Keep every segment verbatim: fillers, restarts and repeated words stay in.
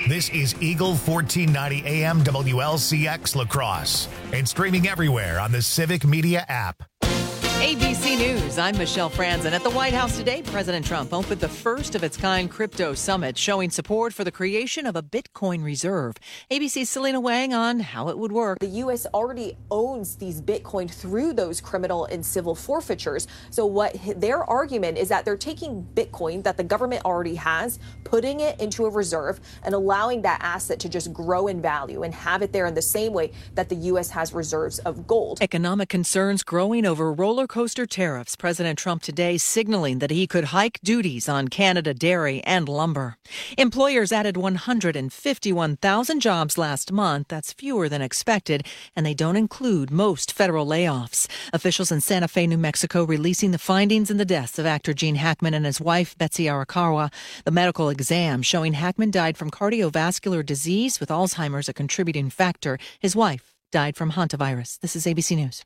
This is Eagle fourteen ninety A M W L C X La Crosse and streaming everywhere on the Civic Media app. A B C News, I'm Michelle Franzen. At the White House today, President Trump opened the first of its kind crypto summit, showing support for the creation of a Bitcoin reserve. A B C's Selena Wang on how it would work. The U S already owns these Bitcoin through those criminal and civil forfeitures. So what their argument is that they're taking Bitcoin that the government already has, putting it into a reserve and allowing that asset to just grow in value and have it there in the same way that the U S has reserves of gold. Economic concerns growing over roller coaster tariffs. President Trump today signaling that he could hike duties on Canada dairy and lumber. Employers added one hundred fifty-one thousand jobs last month. That's fewer than expected, and they don't include most federal layoffs. Officials in Santa Fe, New Mexico, releasing the findings in the deaths of actor Gene Hackman and his wife, Betsy Arakawa. The medical exam showing Hackman died from cardiovascular disease with Alzheimer's a contributing factor. His wife died from hantavirus. This is A B C News.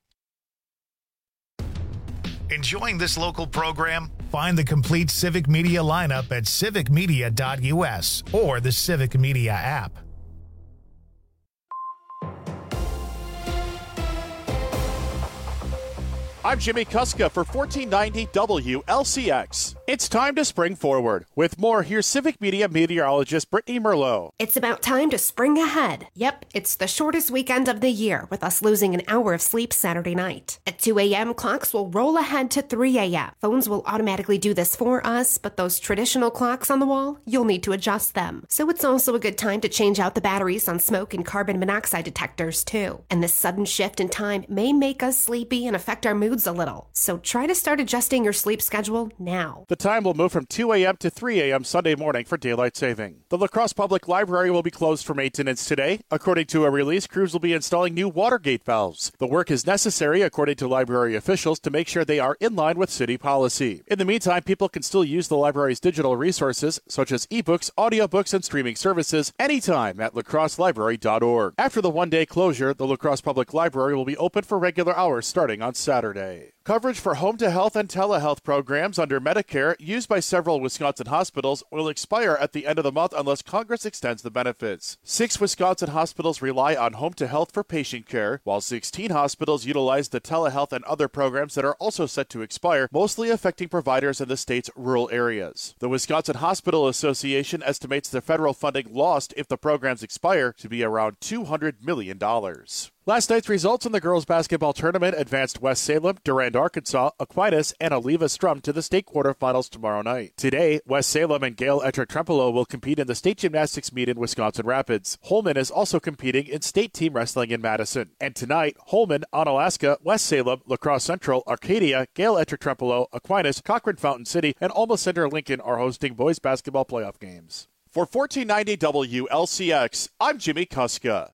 Enjoying this local program? Find the complete Civic Media lineup at civic media dot U S or the Civic Media app. I'm Jimmy Kuska for fourteen ninety W L C X. It's time to spring forward. With more, here's Civic Media meteorologist Brittany Merlot. It's about time to spring ahead. Yep, it's the shortest weekend of the year, with us losing an hour of sleep Saturday night. At two a.m., clocks will roll ahead to three a.m. Phones will automatically do this for us, but those traditional clocks on the wall, you'll need to adjust them. So it's also a good time to change out the batteries on smoke and carbon monoxide detectors, too. And this sudden shift in time may make us sleepy and affect our mood a little. So try to start adjusting your sleep schedule now. The time will move from two a.m. to three a.m. Sunday morning for daylight saving. The La Crosse Public Library will be closed for maintenance today. According to a release, crews will be installing new water gate valves. The work is necessary, according to library officials, to make sure they are in line with city policy. In the meantime, people can still use the library's digital resources, such as ebooks, audiobooks, and streaming services, anytime at la crosse library dot org. After the one-day closure, the La Crosse Public Library will be open for regular hours starting on Saturday. Coverage for home-to-health and telehealth programs under Medicare used by several Wisconsin hospitals will expire at the end of the month unless Congress extends the benefits. Six Wisconsin hospitals rely on home-to-health for patient care, while sixteen hospitals utilize the telehealth and other programs that are also set to expire, mostly affecting providers in the state's rural areas. The Wisconsin Hospital Association estimates the federal funding lost if the programs expire to be around two hundred million dollars. Last night's results in the girls' basketball tournament advanced West Salem, Durand, Arkansas, Aquinas, and Oliva Strum to the state quarterfinals tomorrow night. Today, West Salem and Gale Ettrick Trempealeau will compete in the state gymnastics meet in Wisconsin Rapids. Holman is also competing in state team wrestling in Madison. And tonight, Holman, Onalaska, West Salem, La Crosse Central, Arcadia, Gale Ettrick Trempealeau, Aquinas, Cochrane Fountain City, and Alma Center Lincoln are hosting boys basketball playoff games. For fourteen ninety W L C X, I'm Jimmy Kuska.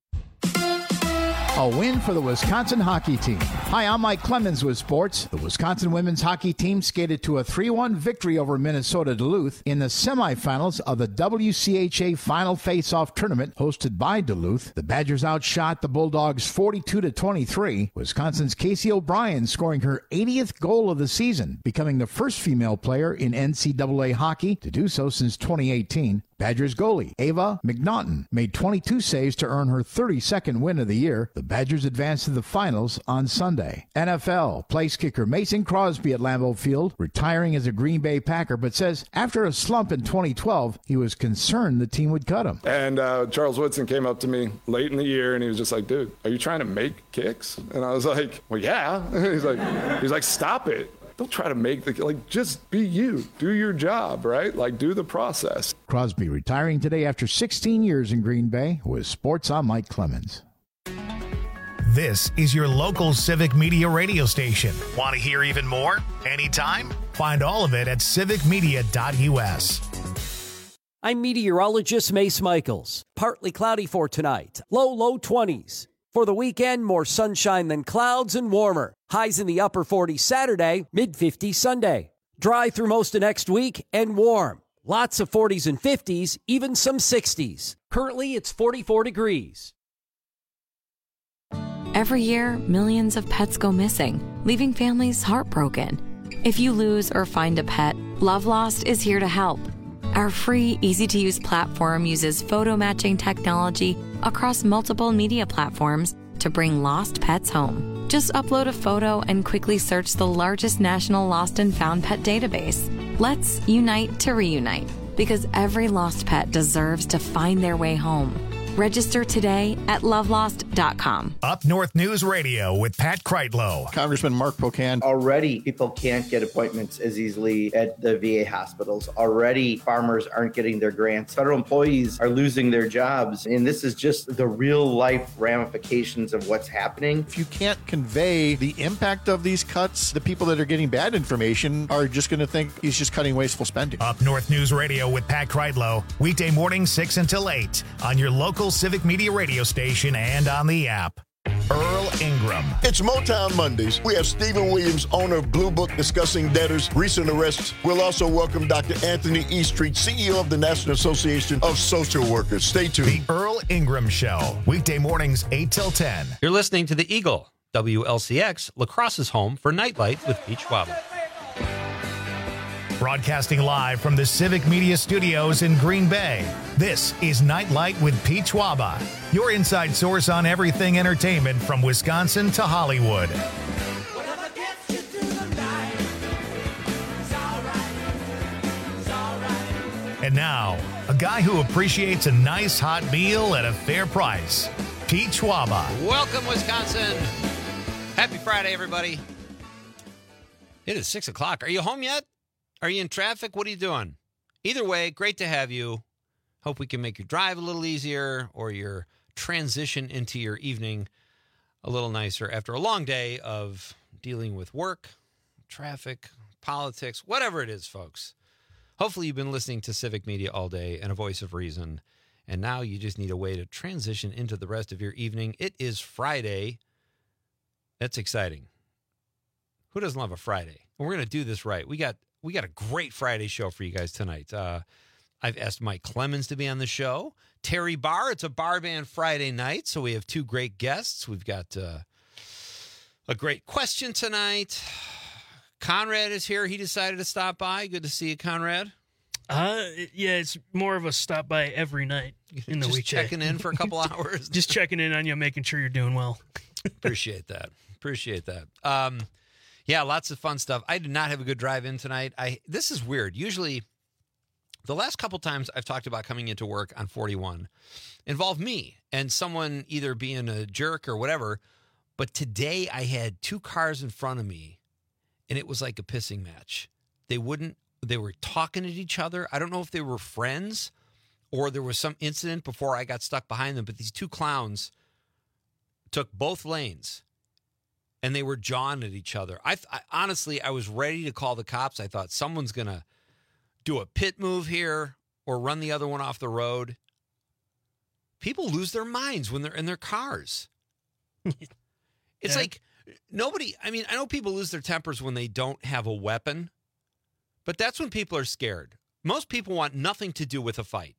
A win for the Wisconsin hockey team. Hi, I'm Mike Clemens with sports. The Wisconsin women's hockey team skated to a three one victory over Minnesota Duluth in the semifinals of the W C H A Final Face-Off Tournament hosted by Duluth. The Badgers outshot the Bulldogs forty-two to twenty-three. Wisconsin's Casey O'Brien scoring her eightieth goal of the season, becoming the first female player in N C double A hockey to do so since twenty eighteen. Badgers goalie Ava McNaughton made twenty-two saves to earn her thirty-second win of the year. The Badgers advanced to the finals on Sunday. N F L place kicker Mason Crosby at Lambeau Field, retiring as a Green Bay Packer, but says after a slump in twenty twelve, he was concerned the team would cut him. And uh, Charles Woodson came up to me late in the year, and he was just like, dude, are you trying to make kicks? And I was like, well, yeah. he's like, he's like, stop it. Don't try to make the, like, just be you. Do your job, right? Like, do the process. Crosby retiring today after sixteen years in Green Bay. With sports, I'm Mike Clemens. This is your local Civic Media radio station. Want to hear even more? Anytime? Find all of it at civic media dot U S. I'm meteorologist Mace Michaels. Partly cloudy for tonight. Low, low twenties. For the weekend, more sunshine than clouds and warmer. Highs in the upper forties Saturday, mid fifties Sunday. Dry through most of next week and warm. Lots of forties and fifties, even some sixties. Currently, it's forty-four degrees. Every year, millions of pets go missing, leaving families heartbroken. If you lose or find a pet, Love Lost is here to help. Our free, easy-to-use platform uses photo matching technology across multiple media platforms to bring lost pets home. Just upload a photo and quickly search the largest national lost and found pet database. Let's unite to reunite, because every lost pet deserves to find their way home. Register today at love lost dot com. Up North News Radio with Pat Kreitlow. Congressman Mark Pocan. Already, people can't get appointments as easily at the V A hospitals. Already, farmers aren't getting their grants. Federal employees are losing their jobs. And this is just the real-life ramifications of what's happening. If you can't convey the impact of these cuts, the people that are getting bad information are just going to think he's just cutting wasteful spending. Up North News Radio with Pat Kreitlow. Weekday morning, six until eight on your local Civic Media radio station and on the app. Earl Ingram. It's Motown Mondays. We have Stephen Williams, owner of Blue Book, discussing debtors' recent arrests. We'll also welcome Doctor Anthony Eastreet, C E O of the National Association of Social Workers. Stay tuned. The Earl Ingram Show. Weekday mornings, eight till ten. You're listening to The Eagle, W L C X, La Crosse's home for Nightlight with Pete Schwaba. Broadcasting live from the Civic Media Studios in Green Bay, this is Nightlight with Pete Schwaba, your inside source on everything entertainment from Wisconsin to Hollywood. And now, a guy who appreciates a nice hot meal at a fair price, Pete Schwaba. Welcome, Wisconsin. Happy Friday, everybody. It is six o'clock. Are you home yet? Are you in traffic? What are you doing? Either way, great to have you. Hope we can make your drive a little easier or your transition into your evening a little nicer after a long day of dealing with work, traffic, politics, whatever it is, folks. Hopefully you've been listening to Civic Media all day and a voice of reason, and now you just need a way to transition into the rest of your evening. It is Friday. That's exciting. Who doesn't love a Friday? And we're going to do this right. We got We got a great Friday show for you guys tonight. Uh, I've asked Mike Clemens to be on the show. Terry Barr, it's a bar band Friday night, so we have two great guests. We've got uh, a great question tonight. Conrad is here. He decided to stop by. Good to see you, Conrad. Uh, yeah, it's more of a stop by every night in the Just weekday. checking in for a couple hours. Just checking in on you, making sure you're doing well. Appreciate that. Appreciate that. Um, Yeah, lots of fun stuff. I did not have a good drive in tonight. I This is weird. Usually, the last couple times I've talked about coming into work on forty-one involve me and someone either being a jerk or whatever. But today I had two cars in front of me, and it was like a pissing match. They wouldn't, they were talking at each other. I don't know if they were friends or there was some incident before I got stuck behind them, but these two clowns took both lanes. And they were jawing at each other. I, I honestly, I was ready to call the cops. I thought someone's going to do a pit move here or run the other one off the road. People lose their minds when they're in their cars. It's Yeah. like nobody, I mean, I know people lose their tempers when they don't have a weapon, but that's when people are scared. Most people want nothing to do with a fight.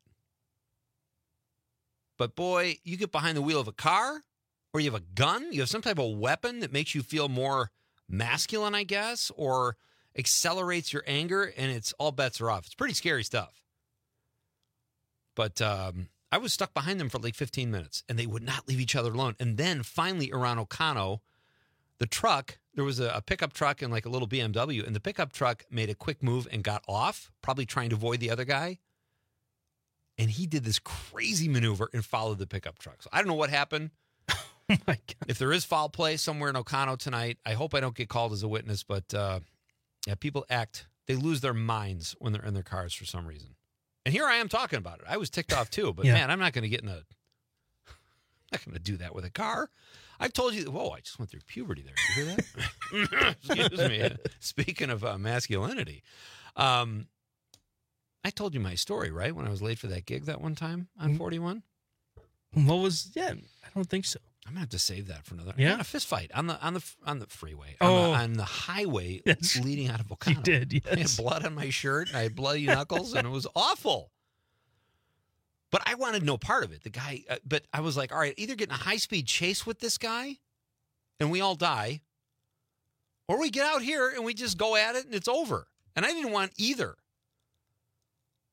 But boy, you get behind the wheel of a car, or you have a gun, you have some type of weapon that makes you feel more masculine, I guess, or accelerates your anger, and it's all bets are off. It's pretty scary stuff. But um, I was stuck behind them for like fifteen minutes, and they would not leave each other alone. And then finally around Ocano, the truck, there was a, a pickup truck and like a little B M W, and the pickup truck made a quick move and got off, probably trying to avoid the other guy. And he did this crazy maneuver and followed the pickup truck. So I don't know what happened. Oh my God. If there is foul play somewhere in Ocano tonight, I hope I don't get called as a witness, but uh, yeah, people act, they lose their minds when they're in their cars for some reason. And here I am talking about it. I was ticked off too, but Yeah. man, I'm not going to get in a, I'm not going to do that with a car. I've told you, whoa, I just went through puberty there. You hear that? Excuse me. Speaking of uh, masculinity, um, I told you my story, right? When I was late for that gig that one time on forty-one. What was, yeah, I don't think so. I'm gonna have to save that for another. Yeah? I got in a fist fight on the on the on the freeway. Oh. on, the, on the highway Yes. leading out of Ocano. You did, I had yes. blood on my shirt. And I had bloody knuckles, and it was awful. But I wanted no part of it. The guy, uh, but I was like, all right, either get in a high speed chase with this guy, and we all die, or we get out here and we just go at it and it's over. And I didn't want either.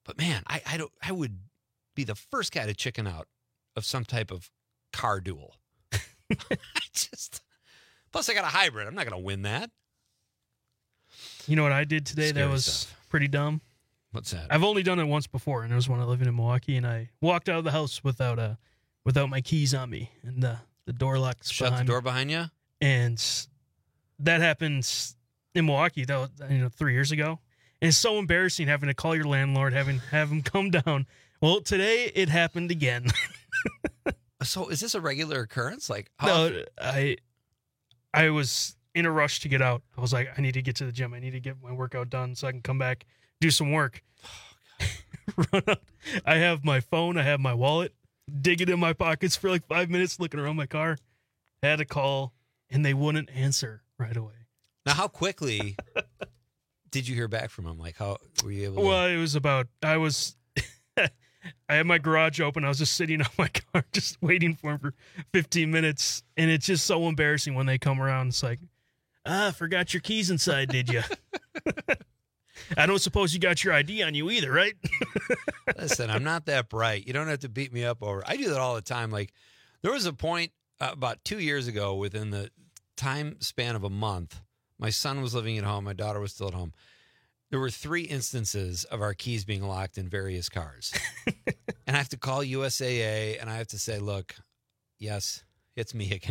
But man, I I don't I would be the first guy to chicken out of some type of car duel. I just plus I got a hybrid. I'm not going to win that. You know what I did today Scary that was stuff. pretty dumb? What's that? I've only done it once before, and it was when I was living in Milwaukee, and I walked out of the house without uh, without my keys on me, and uh, the door locks Shut the behind door me. behind you? And that happened in Milwaukee, that was, you know, three years ago. And it's so embarrassing having to call your landlord, having have him come down. Well, today it happened again. So is this a regular occurrence? Like, how No, often- I I was in a rush to get out. I was like, I need to get to the gym. I need to get my workout done so I can come back, do some work. Run out. I have my phone. I have my wallet. Dig it in my pockets for like five minutes, looking around my car. Had a call, and they wouldn't answer right away. Now, how quickly did you hear back from him? Like, how were you able to? Well, it was about, I was, I had my garage open. I was just sitting on my car, just waiting for him for fifteen minutes. And it's just so embarrassing when they come around. It's like, ah, forgot your keys inside, did you? I don't suppose you got your I D on you either, right? Listen, I'm not that bright. You don't have to beat me up over. I do that all the time. Like, there was a point uh, about two years ago, within the time span of a month, my son was living at home. My daughter was still at home. There were three instances of our keys being locked in various cars. And I have to call U S A A, and I have to say, look, yes, it's me again.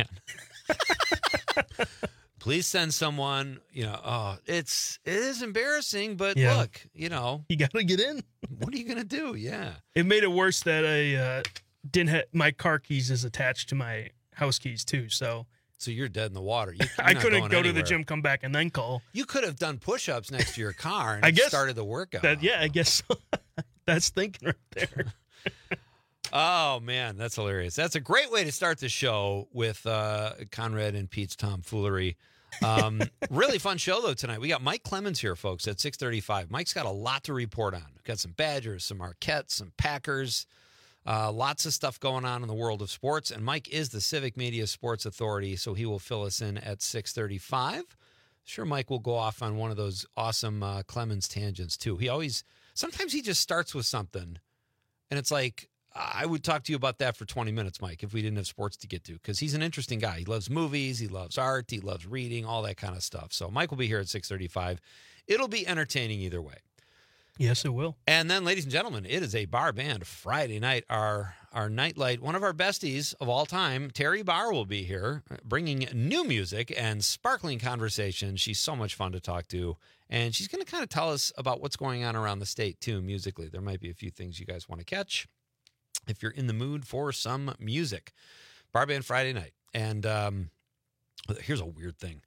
Please send someone. You know, oh, it's it is embarrassing, but Yeah. look, you know, You got to get in. what are you gonna do? Yeah. It made it worse that I uh, didn't have, my car keys is attached to my house keys too. So So you're dead in the water. You, you're I not couldn't going go to the anywhere. gym, come back, and then call. You could have done push-ups next to your car and I guess started the workout. That, yeah, I guess so. That's thinking right there. Oh, man, that's hilarious. That's a great way to start the show with uh, Conrad and Pete's tomfoolery. Um, really fun show, though, tonight. We got Mike Clemens here, folks, at six thirty-five. Mike's got a lot to report on. We've got some Badgers, some Marquette, some Packers, uh, lots of stuff going on in the world of sports. And Mike is the Civic Media Sports Authority, so he will fill us in at six thirty-five. Sure, Mike will go off on one of those awesome uh, Clemens tangents, too. He always, sometimes he just starts with something, and it's like, I would talk to you about that for twenty minutes, Mike, if we didn't have sports to get to, because he's an interesting guy. He loves movies, he loves art, he loves reading, all that kind of stuff. So Mike will be here at six thirty-five. It'll be entertaining either way. Yes, it will. And then, ladies and gentlemen, it is a bar band Friday night. Our our nightlight, one of our besties of all time, Terry Barr, will be here, bringing new music and sparkling conversation. She's so much fun to talk to, and she's going to kind of tell us about what's going on around the state, too, musically. There might be a few things you guys want to catch if you're in the mood for some music. Bar band Friday night. And um, here's a weird thing.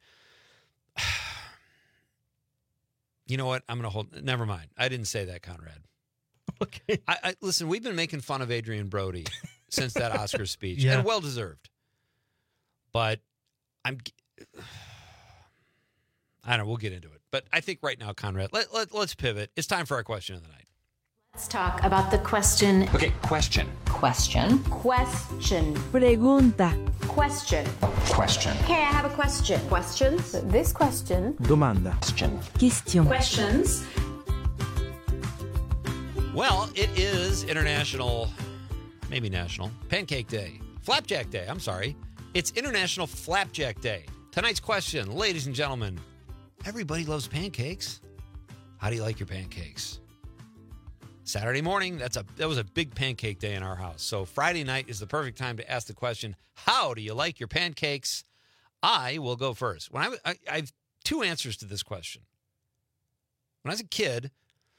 You know what? I'm going to hold. Never mind. I didn't say that, Conrad. Okay. I, I listen. We've been making fun of Adrian Brody since that Oscar speech, Yeah. and well deserved. But I'm. I don't know. We'll get into it. But I think right now, Conrad, let, let let's pivot. It's time for our question of the night. Let's talk about the question. Okay, question. Question. Question. Pregunta. Question. Question. Hey, I have a question. Questions? This question. Domanda. Question. Question. Questions. Well, it is International, maybe National, Pancake Day. Flapjack Day, I'm sorry. It's International Flapjack Day. Tonight's question, ladies and gentlemen, everybody loves pancakes. How do you like your pancakes? Saturday morning, that's a that was a big pancake day in our house. So Friday night is the perfect time to ask the question, how do you like your pancakes? I will go first. When I, I, I have two answers to this question. When I was a kid,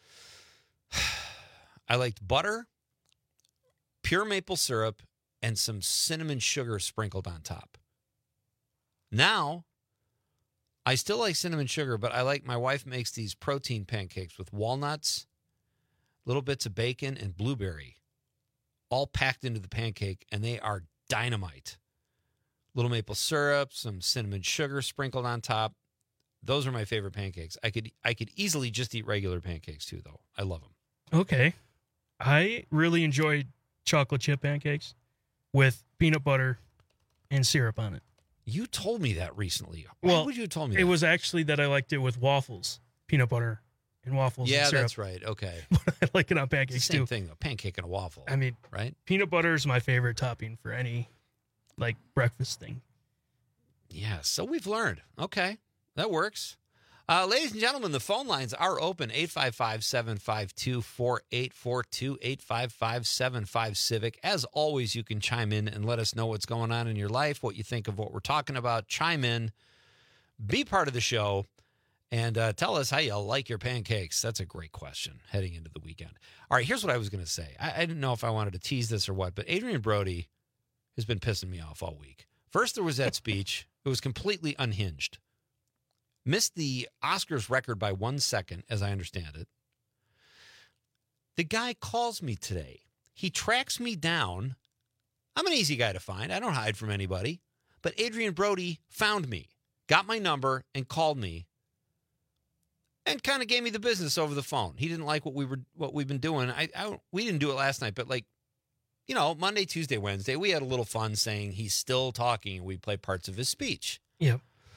I liked butter, pure maple syrup, and some cinnamon sugar sprinkled on top. Now, I still like cinnamon sugar, but I like, my wife makes these protein pancakes with walnuts, little bits of bacon, and blueberry, all packed into the pancake, and they are dynamite. Little maple syrup, some cinnamon sugar sprinkled on top. Those are my favorite pancakes. I could I could easily just eat regular pancakes too, though. I love them. Okay. I really enjoy chocolate chip pancakes with peanut butter and syrup on it. You told me that recently. Why Well, would you have told me it that? was actually that I liked it with waffles, peanut butter and waffles. Yeah, and syrup. that's right. Okay. I like it on pancakes Same too. thing, a pancake and a waffle. I mean, right? Peanut butter is my favorite topping for any like breakfast thing. Yeah, so we've learned. Okay, that works. Uh, ladies and gentlemen, the phone lines are open. eight five five, seven five two, four eight four two, eight five five, seven five Civic. As always, you can chime in and let us know what's going on in your life, what you think of what we're talking about. Chime in, be part of the show, and uh, tell us how you like your pancakes. That's a great question heading into the weekend. All right, here's what I was going to say. I, I didn't know if I wanted to tease this or what, but Adrian Brody has been pissing me off all week. First, there was that speech. It was completely unhinged. Missed the Oscars record by one second, as I understand it. The guy calls me today. He tracks me down. I'm an easy guy to find. I don't hide from anybody. But Adrian Brody found me, got my number, and called me, and kind of gave me the business over the phone. He didn't like what we were, what we've been doing. I, I we didn't do it last night, but like, you know, Monday, Tuesday, Wednesday, we had a little fun saying he's still talking, and we play parts of his speech. Yep.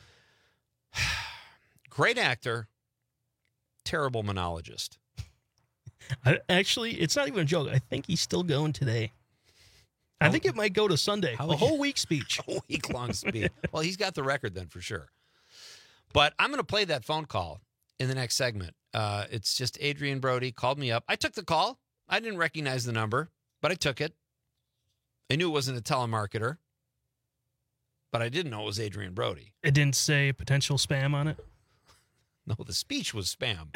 Great actor, terrible monologist. I, actually, it's not even a joke. I think he's still going today. I think it might go to Sunday. A whole week speech. A week-long speech. Well, he's got the record then for sure. But I'm going to play that phone call in the next segment. Uh, it's just Adrian Brody called me up. I took the call. I didn't recognize the number, but I took it. I knew it wasn't a telemarketer, but I didn't know it was Adrian Brody. It didn't say potential spam on it? No, the speech was spam.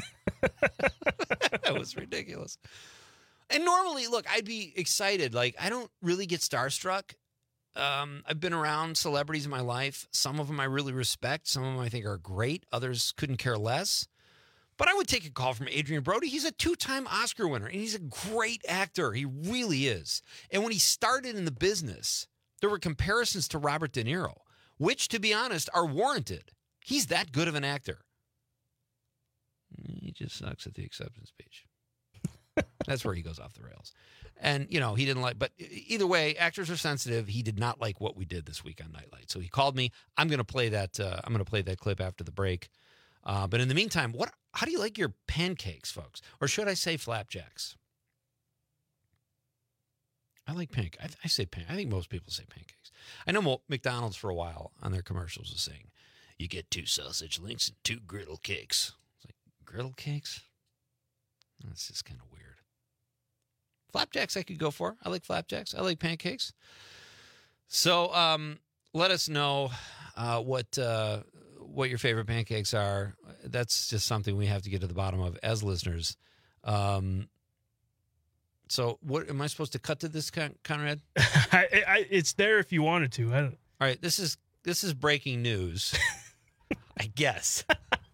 That was ridiculous. And normally, look, I'd be excited. Like, I don't really get starstruck. Um, I've been around celebrities in my life. Some of them I really respect. Some of them I think are great. Others couldn't care less. But I would take a call from Adrian Brody. He's a two-time Oscar winner, and he's a great actor. He really is. And when he started in the business, there were comparisons to Robert De Niro, which, to be honest, are warranted. He's that good of an actor. He just sucks at the acceptance speech. That's where he goes off the rails. And, you know, he didn't like, but either way, actors are sensitive. He did not like what we did this week on Nightlight. So he called me. I'm going to play that. Uh, I'm going to play that clip after the break. Uh, but in the meantime, what, how do you like your pancakes, folks? Or should I say flapjacks? I like pancakes. I, I say pan. I think most people say pancakes. I know McDonald's for a while on their commercials was saying, you get two sausage links and two griddle cakes. It's like, griddle cakes? That's just kind of weird. Flapjacks I could go for. I like flapjacks. I like pancakes. So um, let us know uh, what uh, what your favorite pancakes are. That's just something we have to get to the bottom of as listeners. Um, so what am I supposed to cut to this, Con- Conrad? I, I, it's there if you wanted to. I don't. All right, this is this is breaking news. I guess.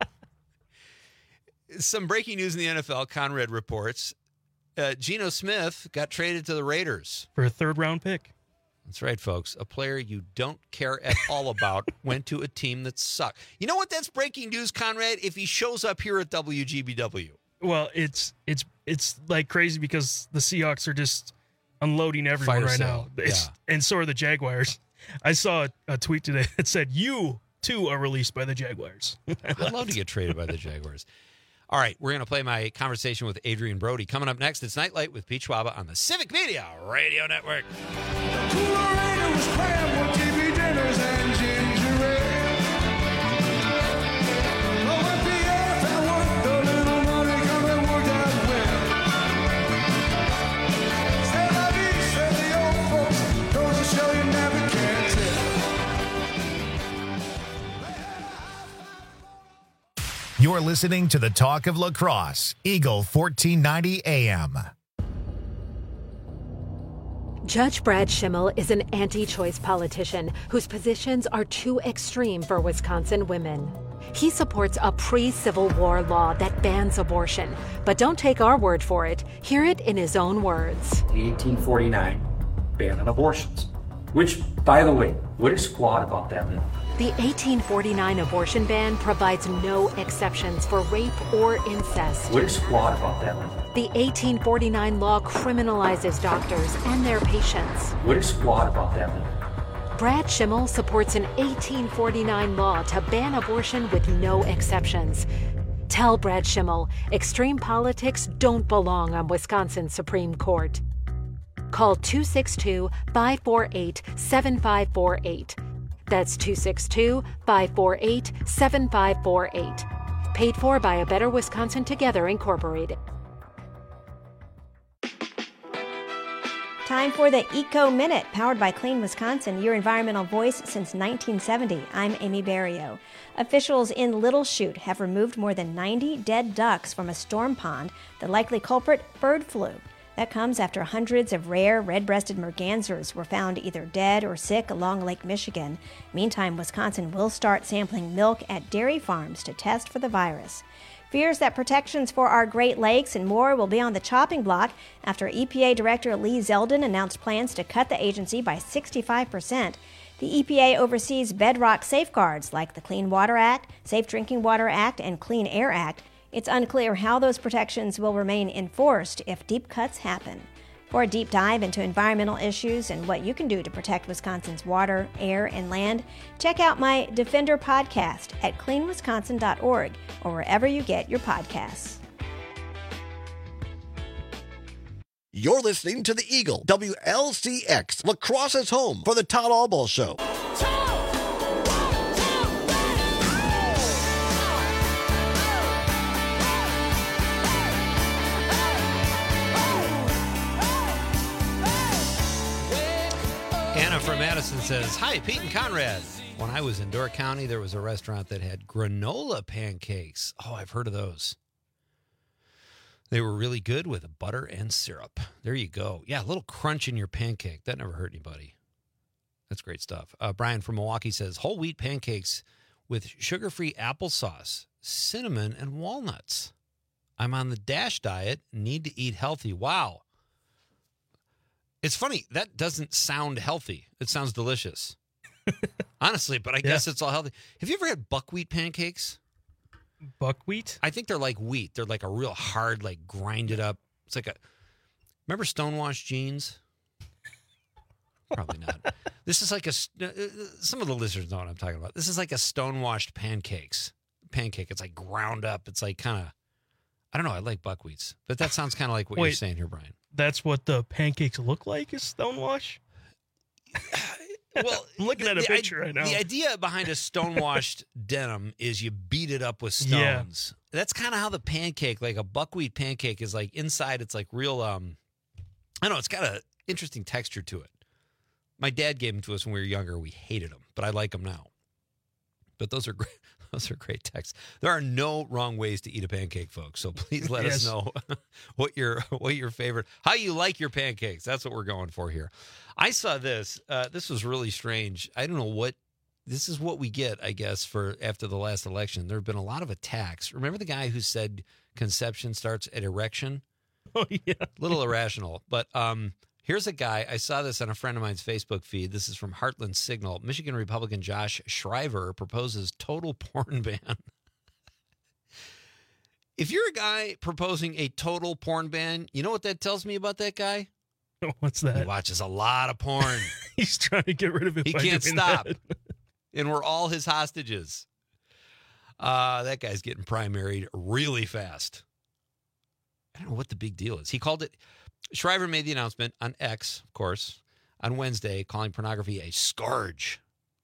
Some breaking news in the N F L. Conrad reports. Uh, Geno Smith got traded to the Raiders. For a third-round pick. That's right, folks. A player you don't care at all about went to a team that sucked. You know what? That's breaking news, Conrad, if he shows up here at W G B W. Well, it's it's it's like crazy because the Seahawks are just unloading everyone Fire right sale. now. It's, Yeah. And so are the Jaguars. I saw a, a tweet today that said, you, too, are released by the Jaguars. I'd love to get traded by the Jaguars. All right, we're going to play my conversation with Adrian Brody. Coming up next, it's Nightlight with Pete Schwaba on the Civic Media Radio Network. You're listening to the Talk of Lacrosse, Eagle fourteen ninety A M. Judge Brad Schimmel is an anti-choice politician whose positions are too extreme for Wisconsin women. He supports a pre-Civil War law that bans abortion, but don't take our word for it. Hear it in his own words. The eighteen forty-nine ban on abortions, which, by the way, what is squat about that? The eighteen forty-nine abortion ban provides no exceptions for rape or incest. What is squat about that? The eighteen forty-nine law criminalizes doctors and their patients. What is squat about that? Brad Schimmel supports an eighteen forty-nine law to ban abortion with no exceptions. Tell Brad Schimmel extreme politics don't belong on Wisconsin's Supreme Court. Call two six two, five four eight, seven five four eight. That's two six two, five four eight, seven five four eight. Paid for by A Better Wisconsin Together, Incorporated. Time for the Eco Minute, powered by Clean Wisconsin, your environmental voice since nineteen seventy. I'm Amy Barrio. Officials in Little Chute have removed more than ninety dead ducks from a storm pond, the likely culprit, bird flu. That comes after hundreds of rare red-breasted mergansers were found either dead or sick along Lake Michigan. Meantime, Wisconsin will start sampling milk at dairy farms to test for the virus. Fears that protections for our Great Lakes and more will be on the chopping block after E P A Director Lee Zeldin announced plans to cut the agency by sixty-five percent. The E P A oversees bedrock safeguards like the Clean Water Act, Safe Drinking Water Act, and Clean Air Act. It's unclear how those protections will remain enforced if deep cuts happen. For a deep dive into environmental issues and what you can do to protect Wisconsin's water, air, and land, check out my Defender podcast at clean wisconsin dot org or wherever you get your podcasts. You're listening to The Eagle, W L C X, La Crosse's home for the Todd Albaugh Show. Anna from Madison says, hi, Pete and Conrad. When I was in Door County, there was a restaurant that had granola pancakes. Oh, I've heard of those. They were really good with butter and syrup. There you go. Yeah, a little crunch in your pancake. That never hurt anybody. That's great stuff. Uh, Brian from Milwaukee says, whole wheat pancakes with sugar-free applesauce, cinnamon, and walnuts. I'm on the DASH diet, need to eat healthy. Wow. It's funny, that doesn't sound healthy. It sounds delicious. Honestly, but I yeah. guess it's all healthy. Have you ever had buckwheat pancakes? Buckwheat? I think they're like wheat. They're like a real hard, like grinded up. It's like a, remember Stonewashed jeans? Probably not. This is like a, some of the listeners know what I'm talking about. This is like a stonewashed pancakes. Pancake. It's like ground up. It's like kind of, I don't know. I like buckwheats. But that sounds kind of like what Wait. you're saying here, Brian. That's what the pancakes look like, is stonewash? Well, I'm looking the, at a the, picture right now. The idea behind a stonewashed denim is you beat it up with stones. Yeah. That's kind of how the pancake, like a buckwheat pancake, is like inside. It's like real. Um, I don't know. It's got an interesting texture to it. My dad gave them to us when we were younger. We hated them, but I like them now. But those are great. Those are great texts. There are no wrong ways to eat a pancake, folks. So please let yes. us know what your what your favorite, how you like your pancakes. That's what we're going for here. I saw this. Uh, this was really strange. I don't know what. This is what we get, I guess, for after the last election. There have been a lot of attacks. Remember the guy who said conception starts at erection? Oh yeah, little irrational, but um. Here's a guy, I saw this on a friend of mine's Facebook feed. This is from Heartland Signal. Michigan Republican Josh Shriver proposes total porn ban. If you're a guy proposing a total porn ban, you know what that tells me about that guy? What's that? He watches a lot of porn. He's trying to get rid of it. He by can't doing stop. That. And we're all his hostages. Uh, that guy's getting primaried really fast. I don't know what the big deal is. He called it... Shriver made the announcement on X, of course, on Wednesday, calling pornography a scourge.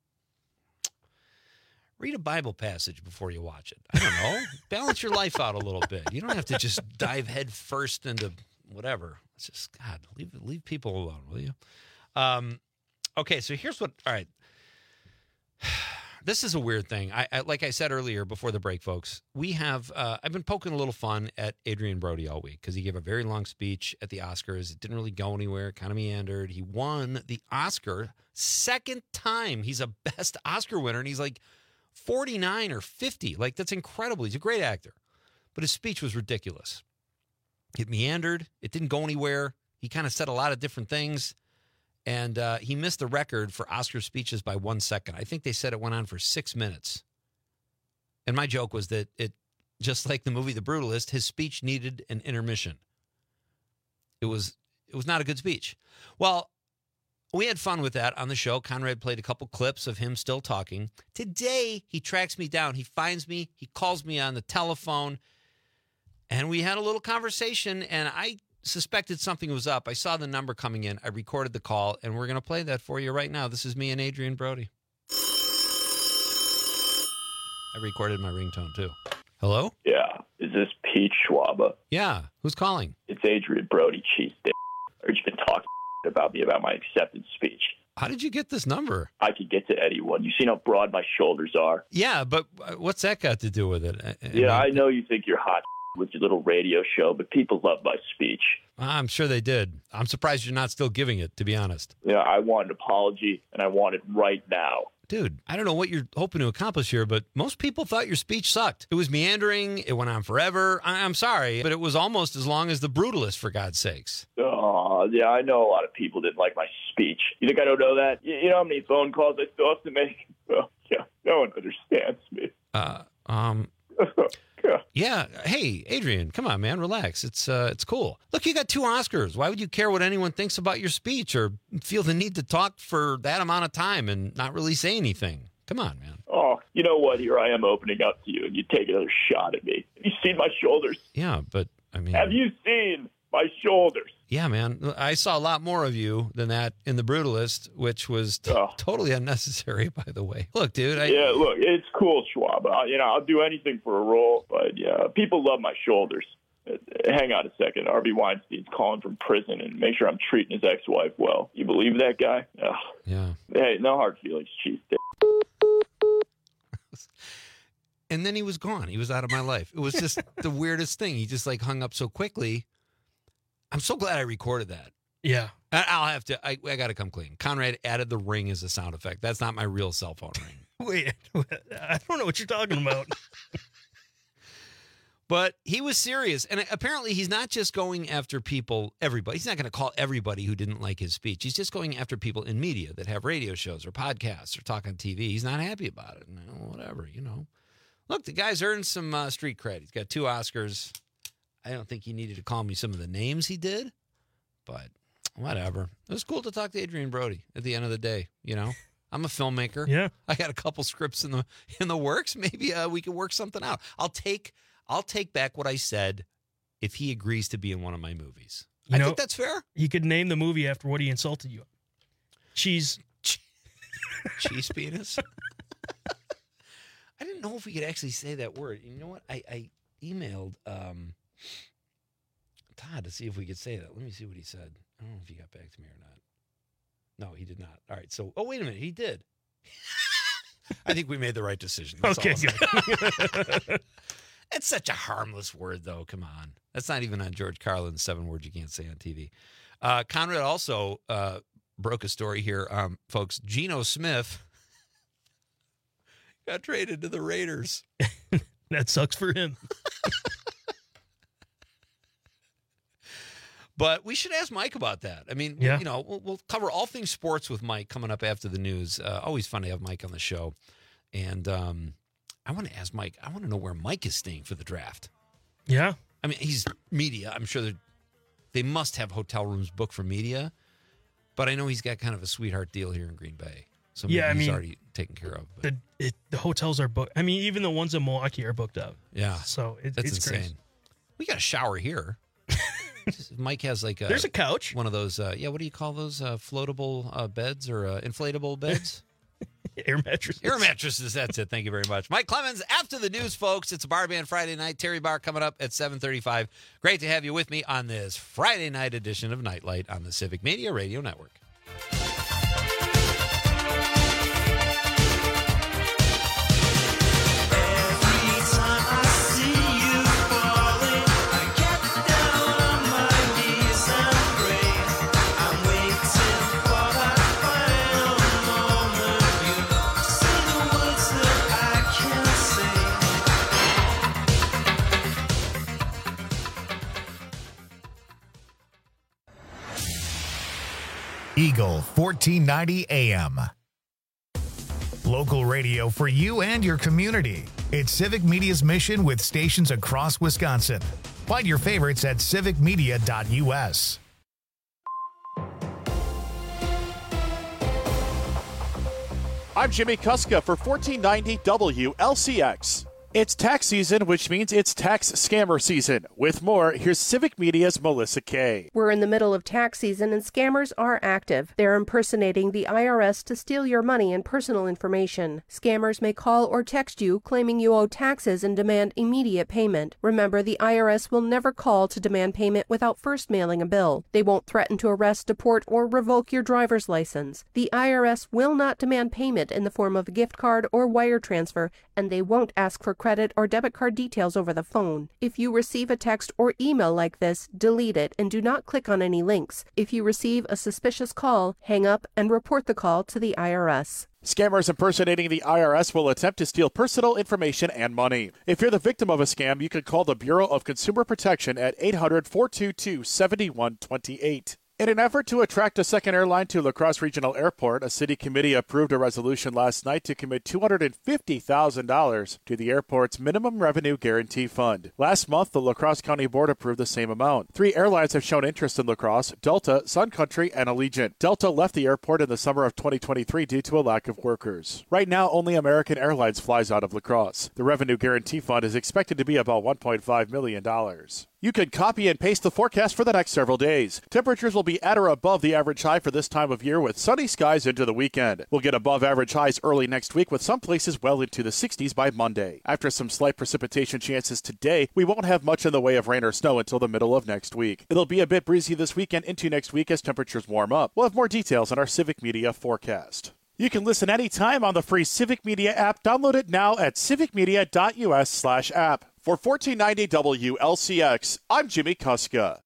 Read a Bible passage before you watch it. I don't know. Balance your life out a little bit. You don't have to just dive head first into whatever. It's just, God, leave leave people alone, will you? Um, okay, so here's what, all right. This is a weird thing. I, I like I said earlier before the break, folks, we have, uh, I've been poking a little fun at Adrian Brody all week because he gave a very long speech at the Oscars. It didn't really go anywhere, kind of meandered. He won the Oscar second time. He's a best Oscar winner, and he's like forty-nine or fifty. Like, that's incredible. He's a great actor. But his speech was ridiculous. It meandered. It didn't go anywhere. He kind of said a lot of different things. And uh, he missed the record for Oscar speeches by one second. I think they said it went on for six minutes. And my joke was that it, just like the movie The Brutalist, his speech needed an intermission. It was it was not a good speech. Well, we had fun with that on the show. Conrad played a couple clips of him still talking. Today, he tracks me down. He finds me. He calls me on the telephone. And we had a little conversation, and I suspected something was up. I saw the number coming in. I recorded the call, and we're going to play that for you right now. This is me and Adrian Brody. I recorded my ringtone, too. Hello? Yeah. Is this Pete Schwaba? Yeah. Who's calling? It's Adrian Brody, cheese dick. I heard you been talking about me about my acceptance speech. How did you get this number? I could get to anyone. You seen how broad my shoulders are? Yeah, but what's that got to do with it? I, yeah, I, mean, I know you think you're hot with your little radio show, but people love my speech. I'm sure they did. I'm surprised you're not still giving it, to be honest. Yeah, I want an apology, and I want it right now. Dude, I don't know what you're hoping to accomplish here, but most people thought your speech sucked. It was meandering. It went on forever. I- I'm sorry, but it was almost as long as The Brutalist, for God's sakes. Oh, yeah, I know a lot of people didn't like my speech. You think I don't know that? You, you know how many phone calls I still have to make? Oh, yeah, no one understands me. Uh, um... Yeah. Hey, Adrian, come on, man. Relax. It's uh, it's cool. Look, you got two Oscars. Why would you care what anyone thinks about your speech or feel the need to talk for that amount of time and not really say anything? Come on, man. Oh, you know what? Here I am opening up to you, and you take another shot at me. Have you seen my shoulders? Yeah, but, I mean... Have you seen my shoulders? Yeah, man. I saw a lot more of you than that in The Brutalist, which was t- oh. totally unnecessary, by the way. Look, dude. I... Yeah, look, it's cool, Schwab. I, you know, I'll do anything for a role, but yeah, people love my shoulders. Uh, hang on a second. Harvey Weinstein's calling from prison, and make sure I'm treating his ex-wife well. You believe that guy? Ugh. Yeah. Hey, no hard feelings, cheese dick. And then he was gone. He was out of my life. It was just the weirdest thing. He just like hung up so quickly. I'm so glad I recorded that. Yeah. I- I'll have to, I, I got to come clean. Conrad added the ring as a sound effect. That's not my real cell phone ring. Wait, I don't know what you're talking about. But he was serious. And apparently he's not just going after people, everybody. He's not going to call everybody who didn't like his speech. He's just going after people in media that have radio shows or podcasts or talk on T V. He's not happy about it. No, whatever, you know. Look, the guy's earned some uh, street cred. He's got two Oscars. I don't think he needed to call me some of the names he did, but whatever. It was cool to talk to Adrian Brody at the end of the day, you know. I'm a filmmaker. Yeah. I got a couple scripts in the in the works. Maybe uh, we can work something out. I'll take I'll take back what I said if he agrees to be in one of my movies. You I know, think that's fair. You could name the movie after what he insulted you. Cheese. Cheese penis. I didn't know if we could actually say that word. You know what? I, I emailed um, Todd to see if we could say that. Let me see what he said. I don't know if he got back to me or not. No, he did not. All right. So, oh, wait a minute. He did. I think we made the right decision. That's Okay, good. It's such a harmless word, though. Come on. That's not even on George Carlin's seven words you can't say on T V. Uh, Conrad also uh, broke a story here, um, folks. Geno Smith got traded to the Raiders. That sucks for him. But we should ask Mike about that. I mean, Yeah. you know, we'll, we'll cover all things sports with Mike coming up after the news. Uh, always fun to have Mike on the show. And um, I want to ask Mike, I want to know where Mike is staying for the draft. Yeah. I mean, he's media. I'm sure they must have hotel rooms booked for media. But I know he's got kind of a sweetheart deal here in Green Bay. So maybe Yeah, I he's mean, already taken care of. But The it, the hotels are booked. I mean, even the ones in Milwaukee are booked up. yeah. So it, That's it's insane. crazy. We got a shower here. Mike has like a, There's a couch. One of those, uh, yeah, what do you call those? Uh, floatable uh, beds or uh, inflatable beds? Air mattresses. Air mattresses, that's it. Thank you very much. Mike Clemens, after the news, folks. It's a Bar Band Friday night. Terry Bar coming up at seven thirty-five. Great to have you with me on this Friday night edition of Nightlight on the Civic Media Radio Network. Eagle fourteen ninety A M. Local radio for you and your community. It's Civic Media's mission with stations across Wisconsin. Find your favorites at civic media dot U S. I'm Jimmy Kuska for fourteen ninety W L C X. It's tax season, which means it's tax scammer season. With more, here's Civic Media's Melissa Kay. We're in the middle of tax season and scammers are active. They're impersonating the I R S to steal your money and personal information. Scammers may call or text you claiming you owe taxes and demand immediate payment. Remember, the I R S will never call to demand payment without first mailing a bill. They won't threaten to arrest, deport, or revoke your driver's license. The I R S will not demand payment in the form of a gift card or wire transfer, and they won't ask for credit or debit card details over the phone. If you receive a text or email like this, delete it and do not click on any links. If you receive a suspicious call, hang up and report the call to the I R S. Scammers impersonating the I R S will attempt to steal personal information and money. If you're the victim of a scam, you can call the Bureau of Consumer Protection at eight hundred, four two two, seven one two eight. In an effort to attract a second airline to La Crosse Regional Airport, a city committee approved a resolution last night to commit two hundred fifty thousand dollars to the airport's minimum revenue guarantee fund. Last month, the La Crosse County Board approved the same amount. Three airlines have shown interest in La Crosse: Delta, Sun Country, and Allegiant. Delta left the airport in the summer of twenty twenty-three due to a lack of workers. Right now, only American Airlines flies out of La Crosse. The revenue guarantee fund is expected to be about one point five million dollars. You can copy and paste the forecast for the next several days. Temperatures will be at or above the average high for this time of year with sunny skies into the weekend. We'll get above average highs early next week with some places well into the sixties by Monday. After some slight precipitation chances today, we won't have much in the way of rain or snow until the middle of next week. It'll be a bit breezy this weekend into next week as temperatures warm up. We'll have more details on our Civic Media forecast. You can listen anytime on the free Civic Media app. Download it now at civicmedia.us slash app. For fourteen ninety W L C X, I'm Jimmy Kuska.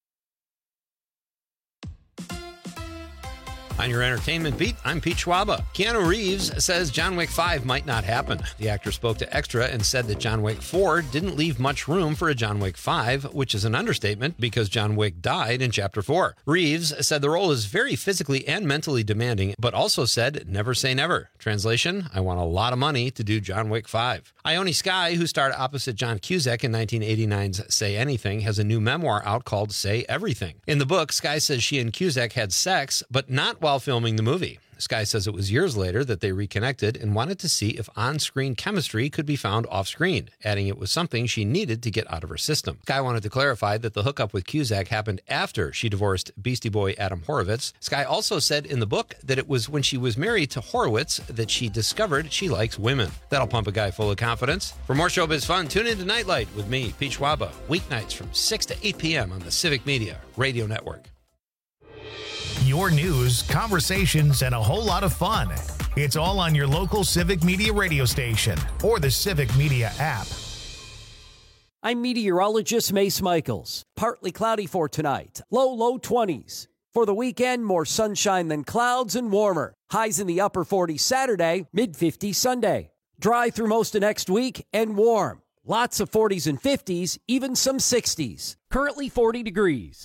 On your entertainment beat, I'm Pete Schwaba. Keanu Reeves says John Wick five might not happen. The actor spoke to Extra and said that John Wick four didn't leave much room for a John Wick five, which is an understatement because John Wick died in Chapter four. Reeves said the role is very physically and mentally demanding, but also said, never say never. Translation, I want a lot of money to do John Wick five. Ione Skye, who starred opposite John Cusack in nineteen eighty-nine's Say Anything, has a new memoir out called Say Everything. In the book, Skye says she and Cusack had sex, but not while filming the movie. Skye says it was years later that they reconnected and wanted to see if on-screen chemistry could be found off-screen, adding it was something she needed to get out of her system. Skye wanted to clarify that the hookup with Cusack happened after she divorced Beastie Boy Adam Horowitz. Skye also said in the book that it was when she was married to Horowitz that she discovered she likes women. That'll pump a guy full of confidence. For more showbiz fun, tune into Nightlight with me, Pete Schwaba, weeknights from six to eight p.m. on the Civic Media Radio Network. Your news, conversations, and a whole lot of fun. It's all on your local Civic Media radio station or the Civic Media app. I'm meteorologist Mace Michaels. Partly cloudy for tonight. Low, low twenties. For the weekend, more sunshine than clouds and warmer. Highs in the upper forties Saturday, mid fifties Sunday. Dry through most of next week and warm. Lots of forties and fifties, even some sixties. Currently forty degrees.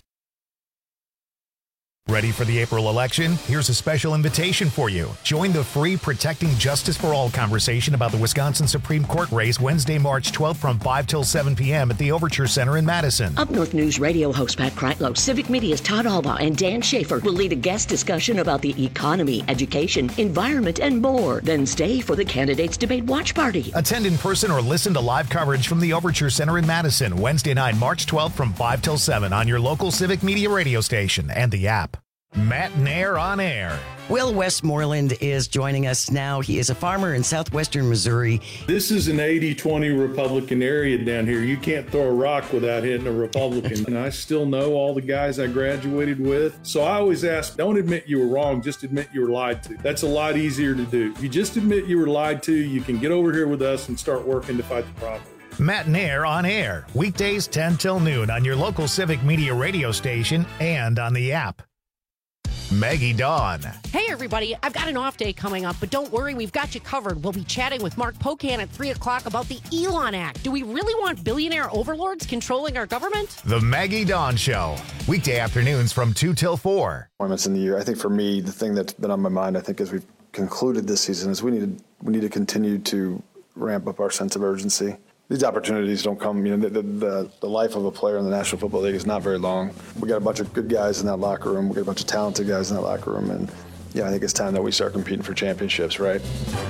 Ready for the April election? Here's a special invitation for you. Join the free Protecting Justice for All conversation about the Wisconsin Supreme Court race Wednesday, March twelfth from five till seven p.m. at the Overture Center in Madison. Up North News radio host Pat Kreitlow, Civic Media's Todd Albaugh, and Dan Schaefer will lead a guest discussion about the economy, education, environment, and more. Then stay for the Candidates Debate Watch Party. Attend in person or listen to live coverage from the Overture Center in Madison, Wednesday night, March twelfth from five till seven on your local Civic Media radio station and the app. Matt Nair on air. Will Westmoreland is joining us now. He is a farmer in southwestern Missouri. This is an eighty twenty Republican area down here. You can't throw a rock without hitting a Republican. And I still know all the guys I graduated with. So I always ask, don't admit you were wrong, just admit you were lied to. That's a lot easier to do. If you just admit you were lied to, you can get over here with us and start working to fight the problem. Matt Nair on air. Weekdays ten till noon on your local Civic Media radio station and on the app. Maggie Dawn. Hey, everybody. I've got an off day coming up, but don't worry, we've got you covered. We'll be chatting with Mark Pocan at three o'clock about the Elon Act. Do we really want billionaire overlords controlling our government? The Maggie Dawn Show. Weekday afternoons from two till four. Moments in the year. I think for me, the thing that's been on my mind, I think, as we've concluded this season is we need to, we need to continue to ramp up our sense of urgency. These opportunities don't come, you know, the, the, the life of a player in the National Football League is not very long. We got a bunch of good guys in that locker room. We got a bunch of talented guys in that locker room. And, yeah, I think it's time that we start competing for championships, right?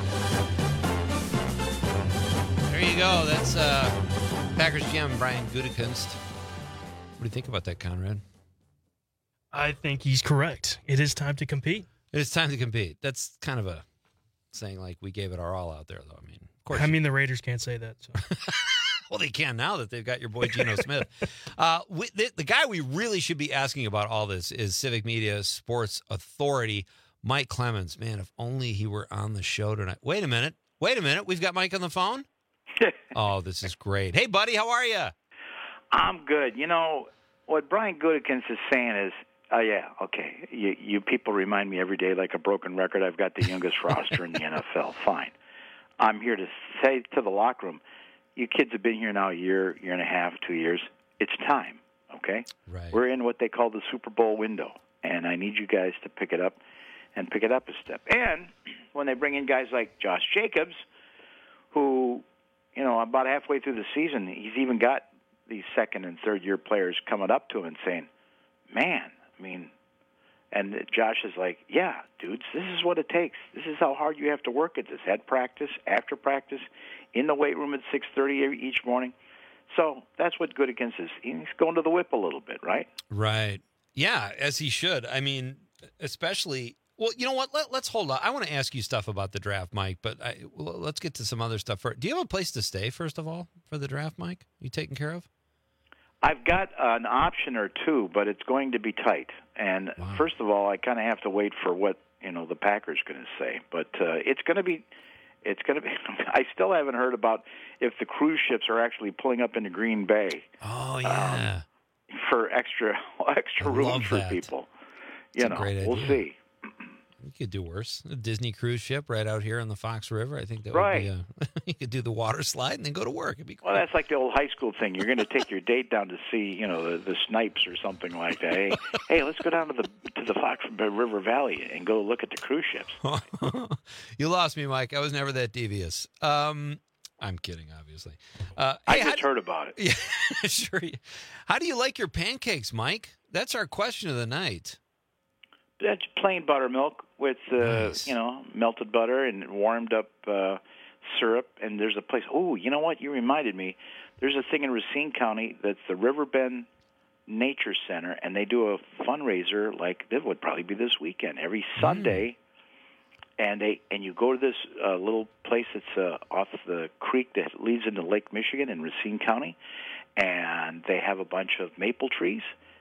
There you go. That's uh, Packers G M Brian Gutekunst. What do you think about that, Conrad? I think he's correct. It is time to compete. It is time to compete. That's kind of a saying like we gave it our all out there, though. I mean, of course. I mean, the Raiders can't say that. So. Well, they can now that they've got your boy Geno Smith. Uh, we, the, the guy we really should be asking about all this is Civic Media Sports Authority, Mike Clemens. Man, if only he were on the show tonight. Wait a minute. Wait a minute. We've got Mike on the phone? Oh, this is great. Hey, buddy, how are you? I'm good. You know, what Brian Gutekunst is saying is, oh, uh, yeah, okay, you, you people remind me every day like a broken record. I've got the youngest roster in the N F L. Fine. I'm here to say to the locker room, you kids have been here now a year, year and a half, two years. It's time, okay? Right. We're in what they call the Super Bowl window, and I need you guys to pick it up and pick it up a step. And when they bring in guys like Josh Jacobs, who, you know, about halfway through the season, he's even got these second and third year players coming up to him and saying, man, I mean, and Josh is like, yeah, dudes, this is what it takes. This is how hard you have to work at this. At practice, after practice, in the weight room at six thirty each morning. So that's what Gutekunst is. He's going to the whip a little bit, right? Right. Yeah, as he should. I mean, especially, well, you know what? Let, let's hold on. I want to ask you stuff about the draft, Mike, but I, well, let's get to some other stuff first. Do you have a place to stay, first of all, for the draft, Mike? You taken care of? I've got an option or two, but it's going to be tight. And wow. First of all, I kind of have to wait for what, you know, the Packers going to say. But uh, it's going to be, it's going to be. I still haven't heard about if the cruise ships are actually pulling up into Green Bay. Oh yeah, um, for extra extra room for that. people. That's you know, we'll idea. see. You could do worse. A Disney cruise ship right out here on the Fox River. I think that right. would be a, you could do the water slide and then go to work. It'd be cool. Well, that's like the old high school thing. You're going to take your date down to see, you know, the, the Snipes or something like that. Hey, hey, let's go down to the to the Fox River Valley and go look at the cruise ships. You lost me, Mike. I was never that devious. Um, I'm kidding, obviously. Uh, I hey, just do, heard about it. Yeah, sure. How do you like your pancakes, Mike? That's our question of the night. That's plain buttermilk with, uh, nice. you know, melted butter and warmed up uh, syrup. And there's a place, oh, you know what? You reminded me. There's a thing in Racine County that's the Riverbend Nature Center, and they do a fundraiser like it would probably be this weekend, every Sunday. Mm. And they and you go to this uh, little place that's uh, off the creek that leads into Lake Michigan in Racine County, and they have a bunch of maple trees.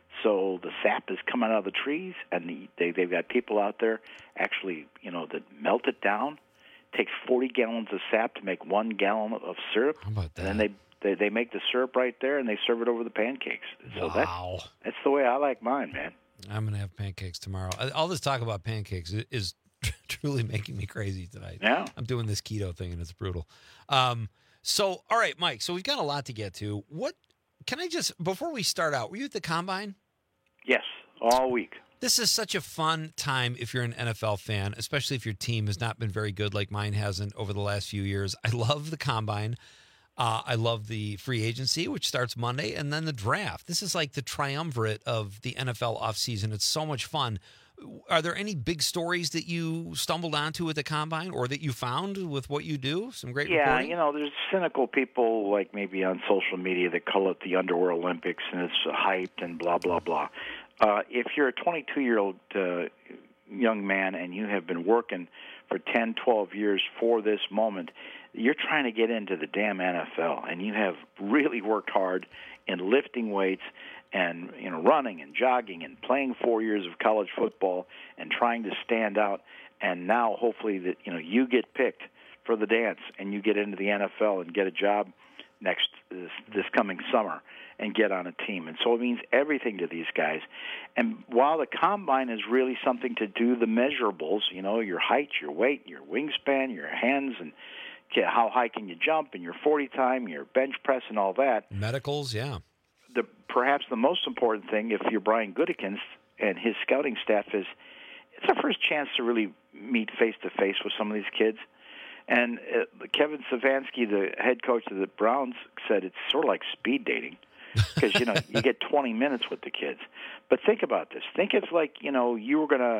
So the sap is coming out of the trees, and they, they've got people out there actually, you know, that melt it down. It takes forty gallons of sap to make one gallon of syrup. How about that? And then they, they, they make the syrup right there, and they serve it over the pancakes. So wow. that's, that's the way I like mine, man. I'm going to have pancakes tomorrow. All this talk about pancakes is truly making me crazy tonight. Yeah. I'm doing this keto thing, and it's brutal. Um, so, all right, Mike, so we've got a lot to get to. What can I just, before we start out, were you at the Combine? Yes, all week. This is such a fun time if you're an N F L fan, especially if your team has not been very good like mine hasn't over the last few years. I love the Combine. Uh, I love the free agency, which starts Monday, and then the draft. This is like the triumvirate of the N F L offseason. It's so much fun. Are there any big stories that you stumbled onto at the Combine or that you found with what you do? Some great Yeah, reporting? you know, there's cynical people like maybe on social media that call it the Underwear Olympics and it's hyped and blah, blah, blah. Uh, if you're a twenty-two-year-old uh, young man and you have been working for ten, twelve years for this moment, you're trying to get into the damn N F L, and you have really worked hard in lifting weights and, you know, running and jogging and playing four years of college football and trying to stand out. And now, hopefully, that you know you get picked for the dance and you get into the N F L and get a job next this, this coming summer and get on a team. And so it means everything to these guys. And while the Combine is really something to do the measurables, you know, your height, your weight, your wingspan, your hands, and how high can you jump, and your forty time, your bench press, and all that. Medicals, yeah. The perhaps the most important thing, if you're Brian Gutekunst and his scouting staff, is it's our first chance to really meet face to face with some of these kids. And uh, Kevin Stefanski, the head coach of the Browns, said it's sort of like speed dating because you know you get twenty minutes with the kids. But think about this: think if like you know you were going to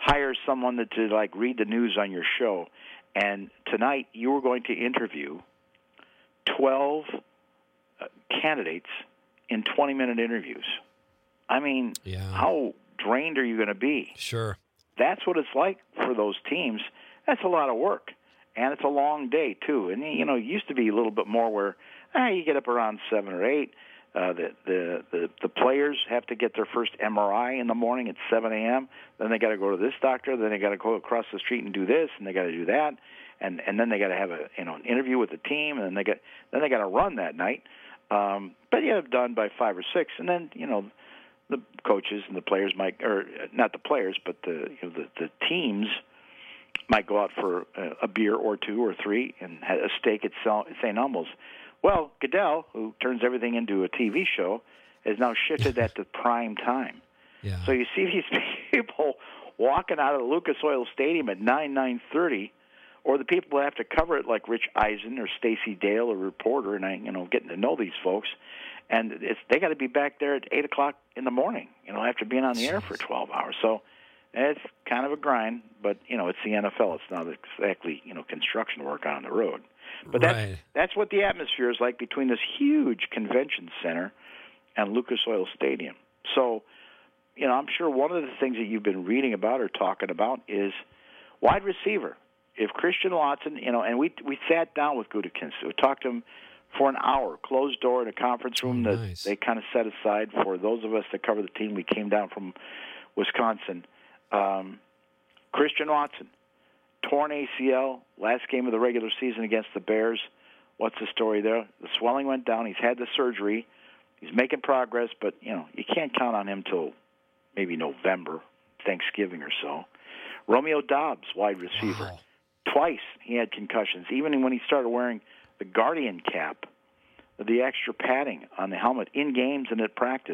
hire someone that to like read the news on your show. And tonight you were going to interview twelve uh, candidates in twenty-minute interviews. I mean, yeah. how drained are you going to be? Sure. That's what it's like for those teams. That's a lot of work, and it's a long day too. And you know, it used to be a little bit more where ah, you get up around seven or eight. Uh, the, the the the players have to get their first M R I in the morning at seven a.m. Then they got to go to this doctor. Then they got to go across the street and do this, and they got to do that, and and then they got to have a you know an interview with the team, and then they got then they got to run that night. Um, but you have done by five or six, and then you know the coaches and the players might, or not the players, but the you know the, the teams might go out for a, a beer or two or three and have a steak at Saint Elmo's. Well, Goodell, who turns everything into a T V show, has now shifted that to prime time. Yeah. So you see these people walking out of the Lucas Oil Stadium at nine, nine thirty, or the people that have to cover it like Rich Eisen or Stacey Dale, a reporter, and I, you know, getting to know these folks, and it's they got to be back there at eight o'clock in the morning, you know, after being on the Jeez. air for twelve hours. So it's kind of a grind, but you know, it's the N F L. It's not exactly you know construction work on the road. But that's, right. that's what the atmosphere is like between this huge convention center and Lucas Oil Stadium. So, you know, I'm sure one of the things that you've been reading about or talking about is wide receiver. If Christian Watson, you know, and we we sat down with Gutekunst, we talked to him for an hour, closed door in a conference room oh, that nice. they kind of set aside for those of us that cover the team. We came down from Wisconsin. Um, Christian Watson. Torn A C L, last game of the regular season against the Bears. What's the story there? The swelling went down. He's had the surgery. He's making progress, but, you know, you can't count on him till maybe November, Thanksgiving or so. Romeo Doubs, wide receiver. Wow. Twice he had concussions, even when he started wearing the Guardian cap, the extra padding on the helmet in games and at practice.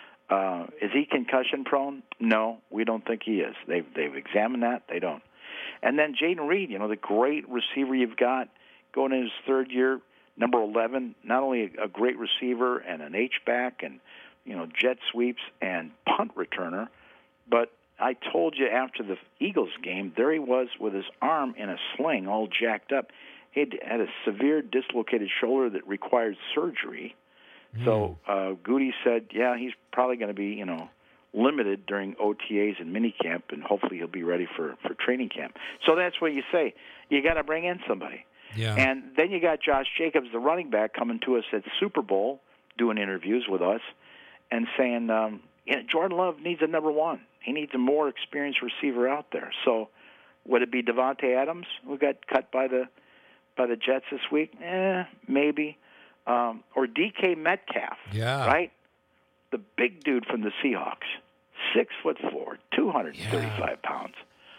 Uh, is he concussion prone? No, we don't think he is. They've, they've examined that. They don't. And then Jaden Reed, you know, the great receiver you've got going in his third year, number eleven, not only a, a great receiver and an H-back and, you know, jet sweeps and punt returner, but I told you after the Eagles game, there he was with his arm in a sling all jacked up. He had, had a severe dislocated shoulder that required surgery. Mm. So uh, Goody said, yeah, he's probably going to be, you know, limited during O T As and minicamp, and hopefully he'll be ready for, for training camp. So that's what you say. You got to bring in somebody. Yeah. And then you got Josh Jacobs, the running back, coming to us at Super Bowl, doing interviews with us, and saying, um, you know, Jordan Love needs a number one. He needs a more experienced receiver out there. So would it be Devontae Adams, who got cut by the by the Jets this week? Eh, maybe. Um, or D K Metcalf, yeah. right? The big dude from the Seahawks. Six foot four, two hundred and thirty-five yeah. pounds.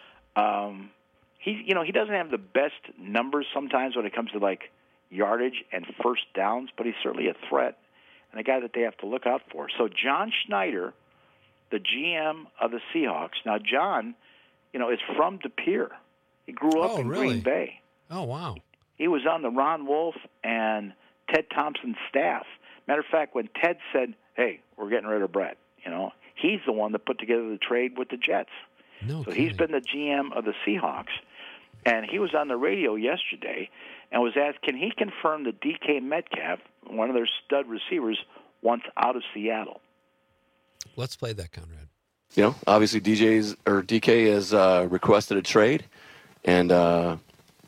Um, he, you know, he doesn't have the best numbers sometimes when it comes to like yardage and first downs, but he's certainly a threat and a guy that they have to look out for. So John Schneider, the G M of the Seahawks. Now, John, you know, is from De Pere. He grew up oh, in really? Green Bay. Oh, wow. He was on the Ron Wolf and Ted Thompson staff. Matter of fact, when Ted said, "Hey, we're getting rid of Brett," you know, he's the one that put together the trade with the Jets. No so kidding. He's been the G M of the Seahawks. And he was on the radio yesterday and was asked, can he confirm that D K Metcalf, one of their stud receivers, wants out of Seattle? Let's play that, Conrad. You know, obviously D J's or D K has uh, requested a trade, and uh,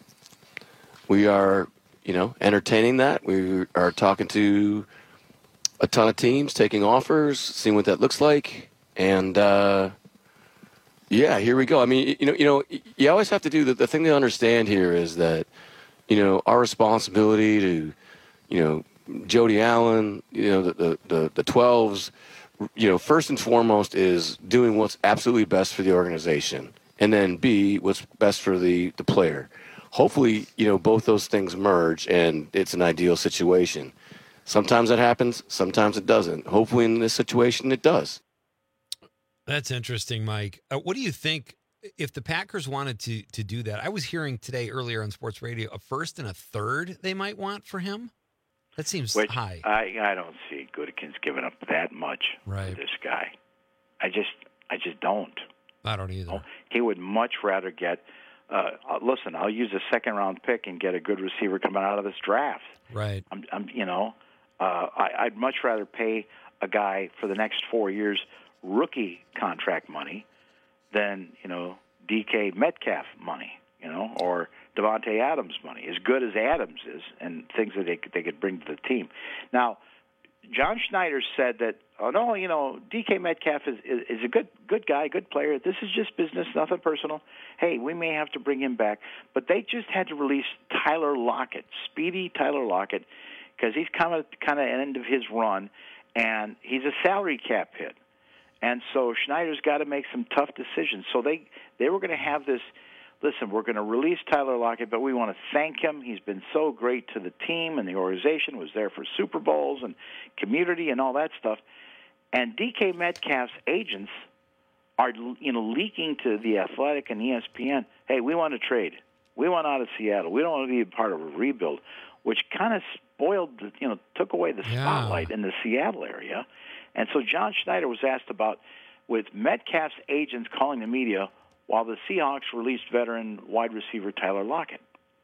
we are, you know, entertaining that. We are talking to a ton of teams, taking offers, seeing what that looks like, and uh, yeah, here we go. I mean, you know, you know, you always have to do the, the thing to understand here is that, you know, our responsibility to, you know, Jody Allen, you know, the the the, the twelves. You know, first and foremost is doing what's absolutely best for the organization, and then B, what's best for the, the player. Hopefully, you know, both those things merge, and it's an ideal situation. Sometimes that happens, sometimes it doesn't. Hopefully in this situation it does. That's interesting, Mike. Uh, what do you think if the Packers wanted to to do that? I was hearing today earlier on sports radio a first and a third they might want for him. That seems Which high. I, I don't see Gutekunst giving up that much right. for this guy. I just I just don't. I don't either. You know, he would much rather get. Uh, listen, I'll use a second round pick and get a good receiver coming out of this draft. Right. I'm, I'm you know, uh, I, I'd much rather pay a guy for the next four years rookie contract money than, you know, D K Metcalf money, you know, or Devontae Adams money, as good as Adams is, and things that they, they could bring to the team. Now, John Schneider said that, oh, no, you know, D K Metcalf is, is, is a good good guy, good player. This is just business, nothing personal. Hey, we may have to bring him back. But they just had to release Tyler Lockett, speedy Tyler Lockett, because he's kind of kind of at the end of his run, and he's a salary cap hit. And so Schneider's got to make some tough decisions. So they, they were going to have this, listen, we're going to release Tyler Lockett, but we want to thank him. He's been so great to the team and the organization, was there for Super Bowls and community and all that stuff. And D K Metcalf's agents are, you know, leaking to The Athletic and E S P N, hey, we want to trade. We want out of Seattle. We don't want to be a part of a rebuild, which kind of spoiled, the, you know, took away the spotlight yeah. in the Seattle area. And so John Schneider was asked about, with Metcalf's agents calling the media, while the Seahawks released veteran wide receiver Tyler Lockett.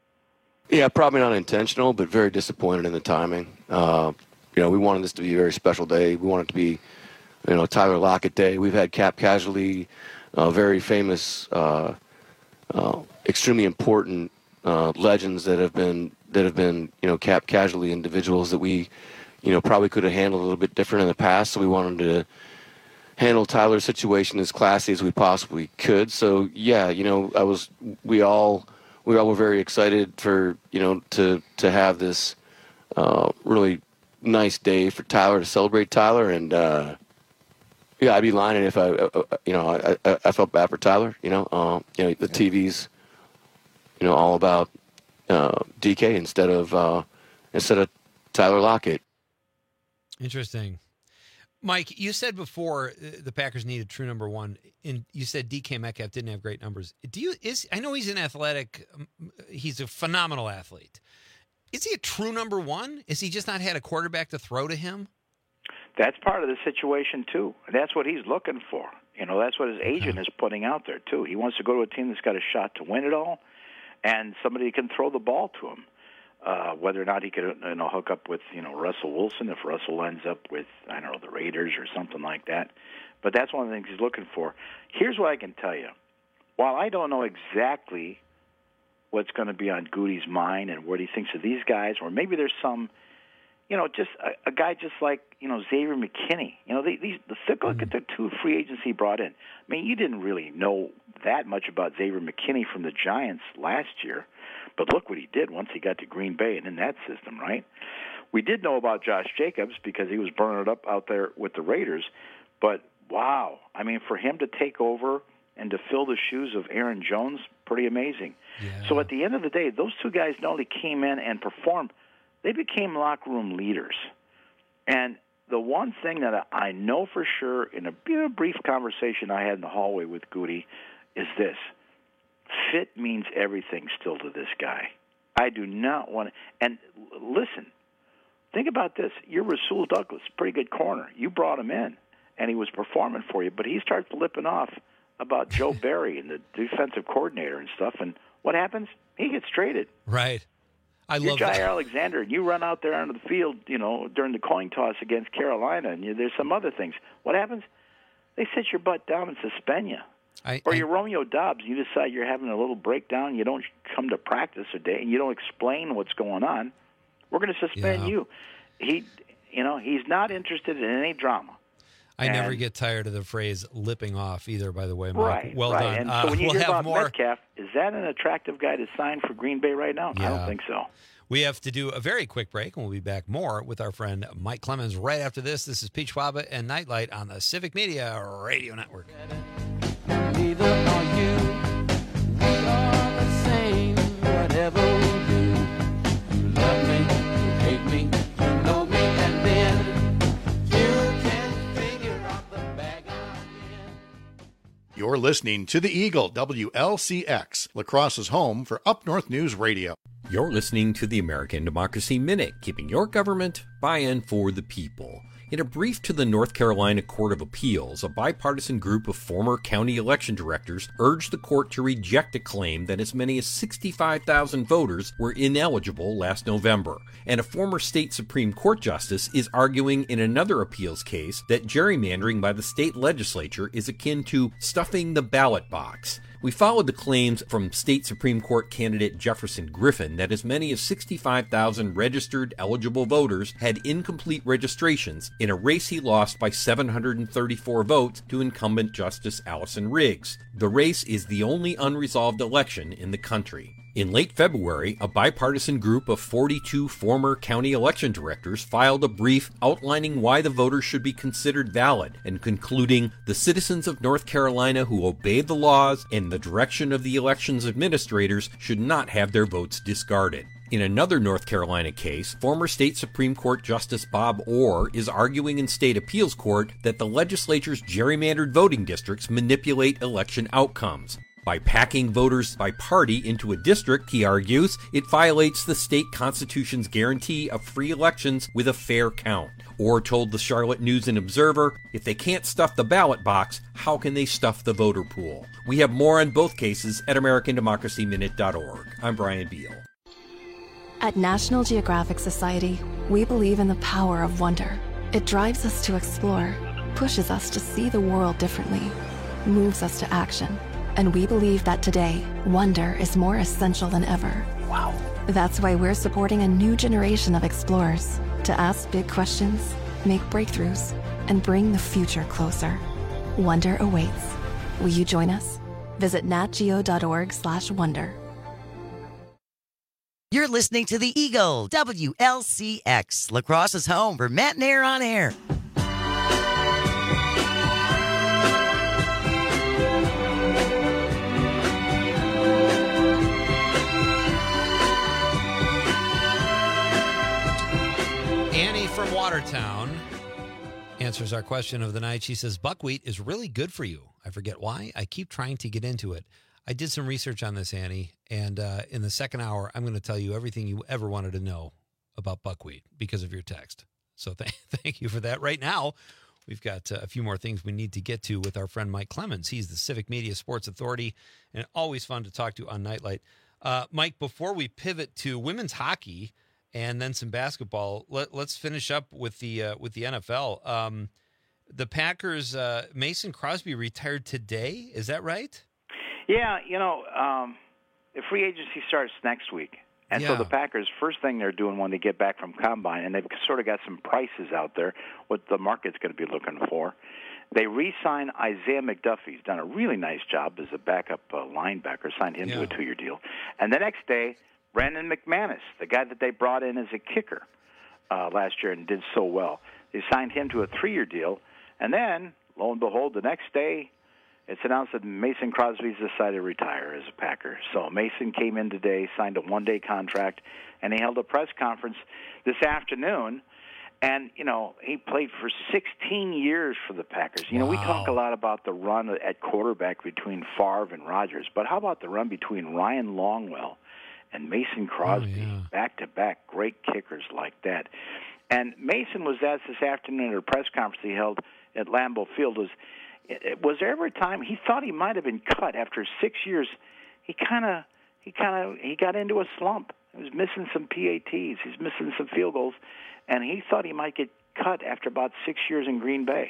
Yeah, probably not intentional, but very disappointed in the timing. Uh, you know, we wanted this to be a very special day. We wanted it to be, you know, Tyler Lockett Day. We've had cap casualty, uh, very famous, uh, uh, extremely important uh, legends that have been that have been, you know, cap casualty individuals that we, you know, probably could have handled a little bit different in the past. So we wanted to handle Tyler's situation as classy as we possibly could. So yeah, you know, I was, we all, we all were very excited for, you know, to, to have this uh, really nice day for Tyler, to celebrate Tyler. And uh, yeah, I'd be lying if I, uh, you know, I, I, I felt bad for Tyler, you know, um, you know, the T V's, you know, all about uh, D K instead of, uh, instead of Tyler Lockett. Interesting. Mike, you said before the Packers needed true number one, and you said D K Metcalf didn't have great numbers. Do you? Is I know he's an athletic, he's a phenomenal athlete. Is he a true number one? Is he just not had a quarterback to throw to him? That's part of the situation too. That's what he's looking for. You know, that's what his agent is putting out there too. He wants to go to a team that's got a shot to win it all, and somebody can throw the ball to him. Uh, whether or not he could, you know, hook up with, you know, Russell Wilson, if Russell ends up with, I don't know, the Raiders or something like that. But that's one of the things he's looking for. Here's what I can tell you. While I don't know exactly what's going to be on Goody's mind and what he thinks of these guys, or maybe there's some, you know, just a, a guy just like, you know, Xavier McKinney. You know, they, these, look at the two free agents he brought in. I mean, you didn't really know that much about Xavier McKinney from the Giants last year. But look what he did once he got to Green Bay and in that system, right? We did know about Josh Jacobs because he was burning it up out there with the Raiders. But, wow, I mean, for him to take over and to fill the shoes of Aaron Jones, pretty amazing. Yeah. So at the end of the day, those two guys not only came in and performed, they became locker room leaders. And the one thing that I know for sure in a brief conversation I had in the hallway with Goody is this. Fit means everything still to this guy. I do not want to. And listen, think about this. You're Rasul Douglas, pretty good corner. You brought him in, and he was performing for you. But he starts flipping off about Joe Barry and the defensive coordinator and stuff. And what happens? He gets traded. Right. I You're love Jair that. Alexander, and you run out there onto the field, you know, during the coin toss against Carolina, and you, there's some other things. What happens? They sit your butt down and suspend you. I, or I, you're Romeo Dobbs, you decide you're having a little breakdown, you don't come to practice a day, and you don't explain what's going on, we're going to suspend yeah. you. He, you know, he's not interested in any drama. I and, never get tired of the phrase lipping off either, by the way, Mike. Right, well right. done. And uh, so when you we'll hear have about more. Metcalf, is that an attractive guy to sign for Green Bay right now? Yeah. I don't think so. We have to do a very quick break, and we'll be back more with our friend Mike Clemens right after this. This is Peach Waba and Nightlight on the Civic Media Radio Network. Neither are you. We are the same. Whatever we do, you love me, you hate me, you know me, and then you can figure out the bag I'm in. You're listening to the Eagle, W L C X, La Crosse's home for Up North News Radio. You're listening to the American Democracy Minute, keeping your government by and for the people. In a brief to the North Carolina Court of Appeals, a bipartisan group of former county election directors urged the court to reject a claim that as many as sixty-five thousand voters were ineligible last November. And a former state Supreme Court justice is arguing in another appeals case that gerrymandering by the state legislature is akin to stuffing the ballot box. We followed the claims from state Supreme Court candidate Jefferson Griffin that as many as sixty-five thousand registered eligible voters had incomplete registrations in a race he lost by seven hundred thirty-four votes to incumbent Justice Allison Riggs. The race is the only unresolved election in the country. In late February, a bipartisan group of forty-two former county election directors filed a brief outlining why the voters should be considered valid and concluding the citizens of North Carolina who obey the laws and the direction of the elections administrators should not have their votes discarded. In another North Carolina case, former state Supreme Court Justice Bob Orr is arguing in state appeals court that the legislature's gerrymandered voting districts manipulate election outcomes. By packing voters by party into a district, he argues, it violates the state constitution's guarantee of free elections with a fair count. Orr told the Charlotte News and Observer, if they can't stuff the ballot box, how can they stuff the voter pool? We have more on both cases at American Democracy Minute dot org. I'm Brian Beal. At National Geographic Society, we believe in the power of wonder. It drives us to explore, pushes us to see the world differently, moves us to action. And we believe that today, wonder is more essential than ever. Wow. That's why we're supporting a new generation of explorers to ask big questions, make breakthroughs, and bring the future closer. Wonder awaits. Will you join us? Visit natgeo.org slash wonder. You're listening to the Eagle, W L C X, La Crosse's home for Matt and Air on Air. Annie from Watertown answers our question of the night. She says, buckwheat is really good for you. I forget why. I keep trying to get into it. I did some research on this, Annie, and uh, in the second hour, I'm going to tell you everything you ever wanted to know about buckwheat because of your text. So th- thank you for that. Right now, we've got uh, a few more things we need to get to with our friend Mike Clemens. He's the Civic Media Sports Authority, and always fun to talk to on Nightlight. Uh, Mike, before we pivot to women's hockey and then some basketball, let, let's finish up with the uh, with the N F L. Um, the Packers, uh, Mason Crosby retired today. Is that right? Yeah, you know, um, the free agency starts next week. And Yeah. so the Packers, first thing they're doing when they get back from Combine, and they've sort of got some prices out there, what the market's going to be looking for. They re-sign Isaiah McDuffie. He's done a really nice job as a backup uh, linebacker, signed him to a two-year deal. And the next day, Brandon McManus, the guy that they brought in as a kicker uh, last year and did so well, they signed him to a three-year deal. And then, lo and behold, the next day, it's announced that Mason Crosby's decided to retire as a Packer. So Mason came in today, signed a one-day contract, and he held a press conference this afternoon. And, you know, he played for sixteen years for the Packers. You know, we talk a lot about the run at quarterback between Favre and Rodgers, but how about the run between Ryan Longwell and Mason Crosby, Oh, yeah. back-to-back great kickers like that. And Mason was asked this afternoon at a press conference he held at Lambeau Field, was, was there ever a time he thought he might have been cut after six years? He kind of he kind of he got into a slump. He was missing some P A Ts. He's missing some field goals, and he thought he might get cut after about six years in Green Bay.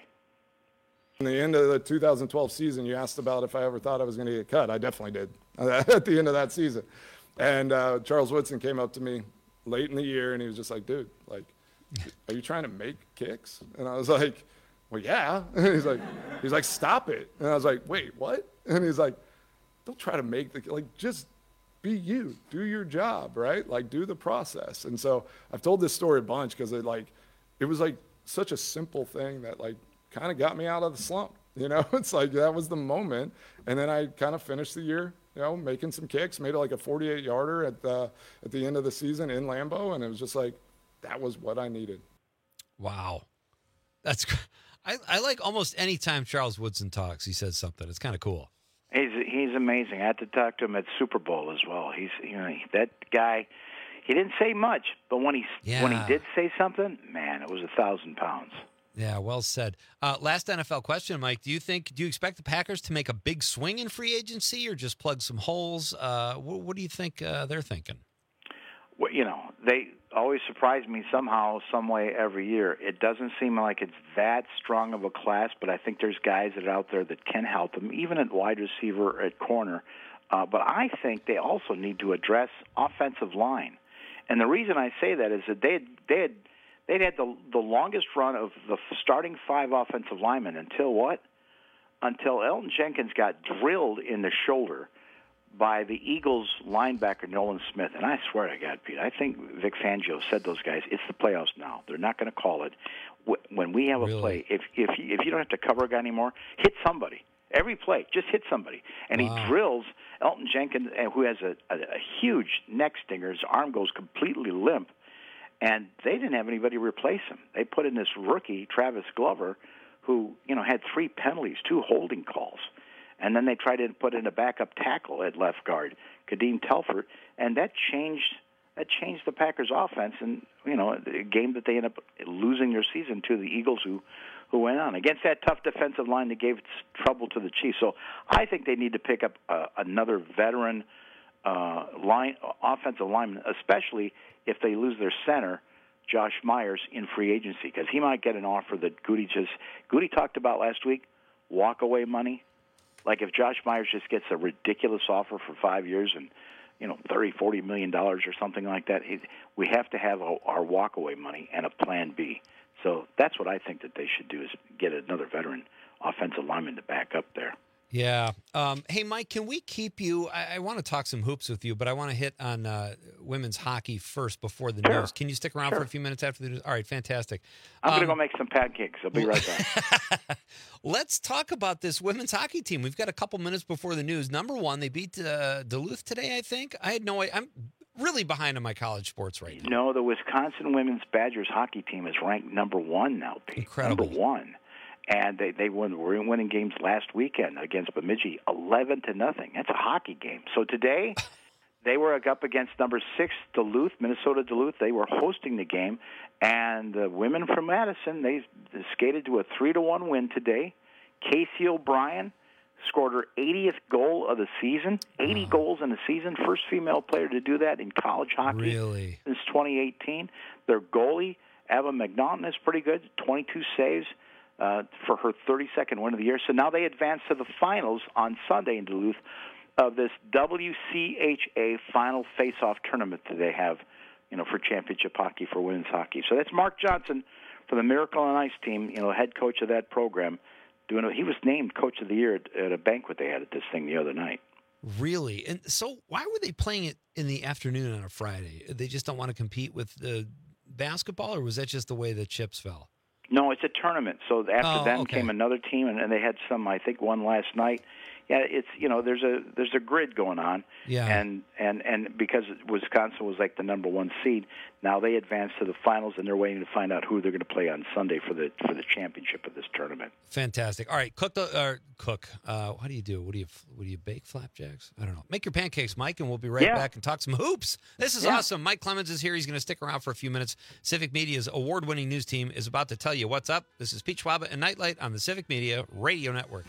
In the end of the two thousand twelve season, you asked about if I ever thought I was going to get cut. I definitely did at the end of that season. And uh, Charles Woodson came up to me late in the year, and he was just like, dude, like, are you trying to make kicks? And I was like, well, yeah. And he's like, he's like, stop it. And I was like, wait, what? And he's like, don't try to make the, like, just be you, do your job, right? Like, do the process. And so I've told this story a bunch because it like, it was like such a simple thing that like kind of got me out of the slump. You know, it's like that was the moment. And then I kind of finished the year, you know, making some kicks, made like a forty-eight yarder at the, at the end of the season in Lambeau. And it was just like, that was what I needed. Wow. That's I, I like almost any time Charles Woodson talks, he says something. It's kind of cool. He's he's amazing. I had to talk to him at Super Bowl as well. He's you know that guy. He didn't say much, but when he Yeah. when he did say something, man, it was a thousand pounds. Yeah, well said. Uh, last N F L question, Mike. Do you think, do you expect the Packers to make a big swing in free agency or just plug some holes? Uh, what, what do you think uh, they're thinking? Well, you know, they always surprise me somehow, some way every year. It doesn't seem like it's that strong of a class, but I think there's guys that are out there that can help them, even at wide receiver, at corner. Uh, but I think they also need to address offensive line. And the reason I say that is that they had, they had, they'd had the, the longest run of the starting five offensive linemen until what? Until Elton Jenkins got drilled in the shoulder by the Eagles linebacker Nolan Smith. And I swear to God, Pete, I think Vic Fangio said those guys, it's the playoffs now. They're not going to call it. When we have a really? play, if, if, if you don't have to cover a guy anymore, hit somebody. Every play, just hit somebody. And wow. he drills Elton Jenkins, who has a, a, a huge neck stinger. His arm goes completely limp. And they didn't have anybody replace him. They put in this rookie, Travis Glover, who, you know, had three penalties, two holding calls. And then they tried to put in a backup tackle at left guard, Kadeem Telford, and that changed that changed the Packers' offense. And, you know, a game that they ended up losing their season to the Eagles, who, who went on against that tough defensive line that gave trouble to the Chiefs. So I think they need to pick up uh, another veteran uh, line offensive lineman, especially if they lose their center, Josh Myers, in free agency, because he might get an offer that Goody just Goody talked about last week, walk-away money. Like if Josh Myers just gets a ridiculous offer for five years and, you know, thirty, forty million dollars or something like that, it, we have to have a, our walk-away money and a plan B. So that's what I think that they should do, is get another veteran offensive lineman to back up there. Yeah. Um, hey, Mike, can we keep you? I, I want to talk some hoops with you, but I want to hit on uh, women's hockey first before the sure. news. Can you stick around sure. for a few minutes after the news? All right, fantastic. I'm um, going to go make some pancakes. I'll be right back. Let's talk about this women's hockey team. We've got a couple minutes before the news. Number one, they beat uh, Duluth today, I think. I had no idea. I'm really behind on my college sports right now. No, the Wisconsin women's Badgers hockey team is ranked number one now, Pete. Incredible. Number one. And they they won, were winning games last weekend against Bemidji, eleven to nothing. That's a hockey game. So today, they were up against number six Duluth, Minnesota Duluth. They were hosting the game, and the women from Madison, they skated to a three to one win today. Casey O'Brien scored her eightieth goal of the season. eighty oh. goals in the season. First female player to do that in college hockey really? since twenty eighteen. Their goalie, Ava McNaughton, is pretty good, twenty-two saves. Uh, for her thirty-second win of the year. So now they advance to the finals on Sunday in Duluth of this W C H A final face-off tournament that they have, you know, for championship hockey, for women's hockey. So that's Mark Johnson for the Miracle on Ice team, you know, head coach of that program. Doing he was named coach of the year at, at a banquet they had at this thing the other night. Really? And so why were they playing it in the afternoon on a Friday? They just don't want to compete with the basketball, or was that just the way the chips fell? No, it's a tournament. So after oh, them okay. came another team, and, and they had some, I think, one last night. Yeah, it's you know there's a there's a grid going on, yeah, and and and because Wisconsin was like the number one seed, now they advance to the finals, and they're waiting to find out who they're going to play on Sunday for the for the championship of this tournament. Fantastic. All right, cook the uh, cook. Uh, what do you do? What do you what do you bake flapjacks? I don't know. Make your pancakes, Mike, and we'll be right yeah. back and talk some hoops. This is yeah. awesome. Mike Clemens is here. He's going to stick around for a few minutes. Civic Media's award-winning news team is about to tell you what's up. This is Pete Schwaba and Nightlight on the Civic Media Radio Network.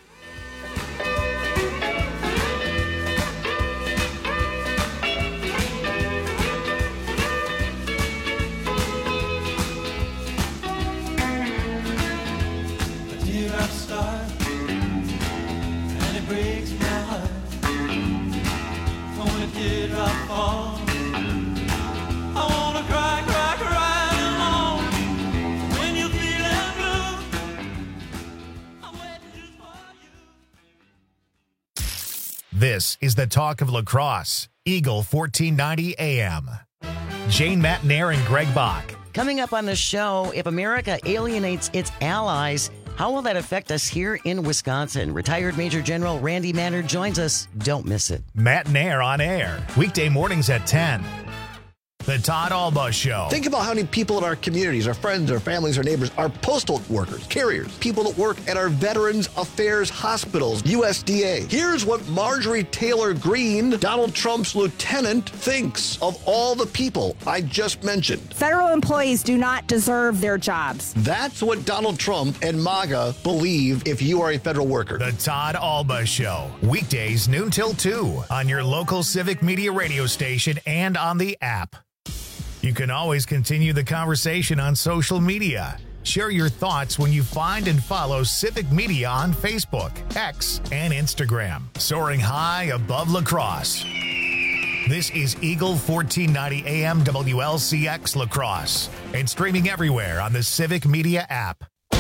This is the talk of lacrosse. Eagle fourteen ninety A M. Jane Matnair and Greg Bach. Coming up on the show, if America alienates its allies, how will that affect us here in Wisconsin? Retired Major General Randy Mannard joins us. Don't miss it. Matnair on air. Weekday mornings at ten. The Todd Alba Show. Think about how many people in our communities, our friends, our families, our neighbors, our postal workers, carriers, people that work at our Veterans Affairs hospitals, U S D A. Here's what Marjorie Taylor Greene, Donald Trump's lieutenant, thinks of all the people I just mentioned. Federal employees do not deserve their jobs. That's what Donald Trump and MAGA believe if you are a federal worker. The Todd Alba Show. Weekdays noon till two on your local Civic Media radio station and on the app. You can always continue the conversation on social media. Share your thoughts when you find and follow Civic Media on Facebook, X, and Instagram. Soaring high above La Crosse. This is Eagle fourteen ninety A M W L C X La Crosse and streaming everywhere on the Civic Media app.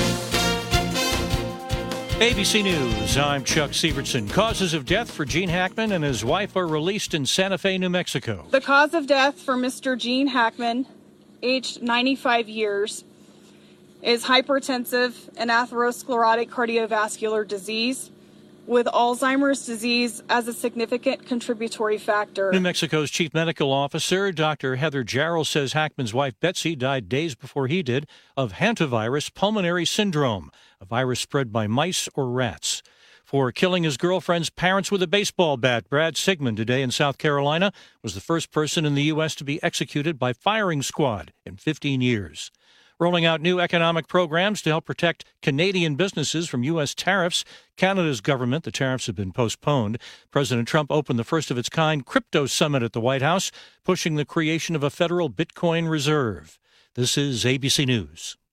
A B C News, I'm Chuck Sievertson. Causes of death for Gene Hackman and his wife are released in Santa Fe, New Mexico. The cause of death for Mister Gene Hackman, aged ninety-five years, is hypertensive and atherosclerotic cardiovascular disease, with Alzheimer's disease as a significant contributory factor. New Mexico's chief medical officer, Doctor Heather Jarrell, says Hackman's wife, Betsy, died days before he did of hantavirus pulmonary syndrome, a virus spread by mice or rats. For killing his girlfriend's parents with a baseball bat, Brad Sigmund today in South Carolina was the first person in the U S to be executed by firing squad in fifteen years. Rolling out new economic programs to help protect Canadian businesses from U S tariffs. Canada's government, the tariffs have been postponed. President Trump opened the first of its kind crypto summit at the White House, pushing the creation of a federal Bitcoin reserve. This is A B C News.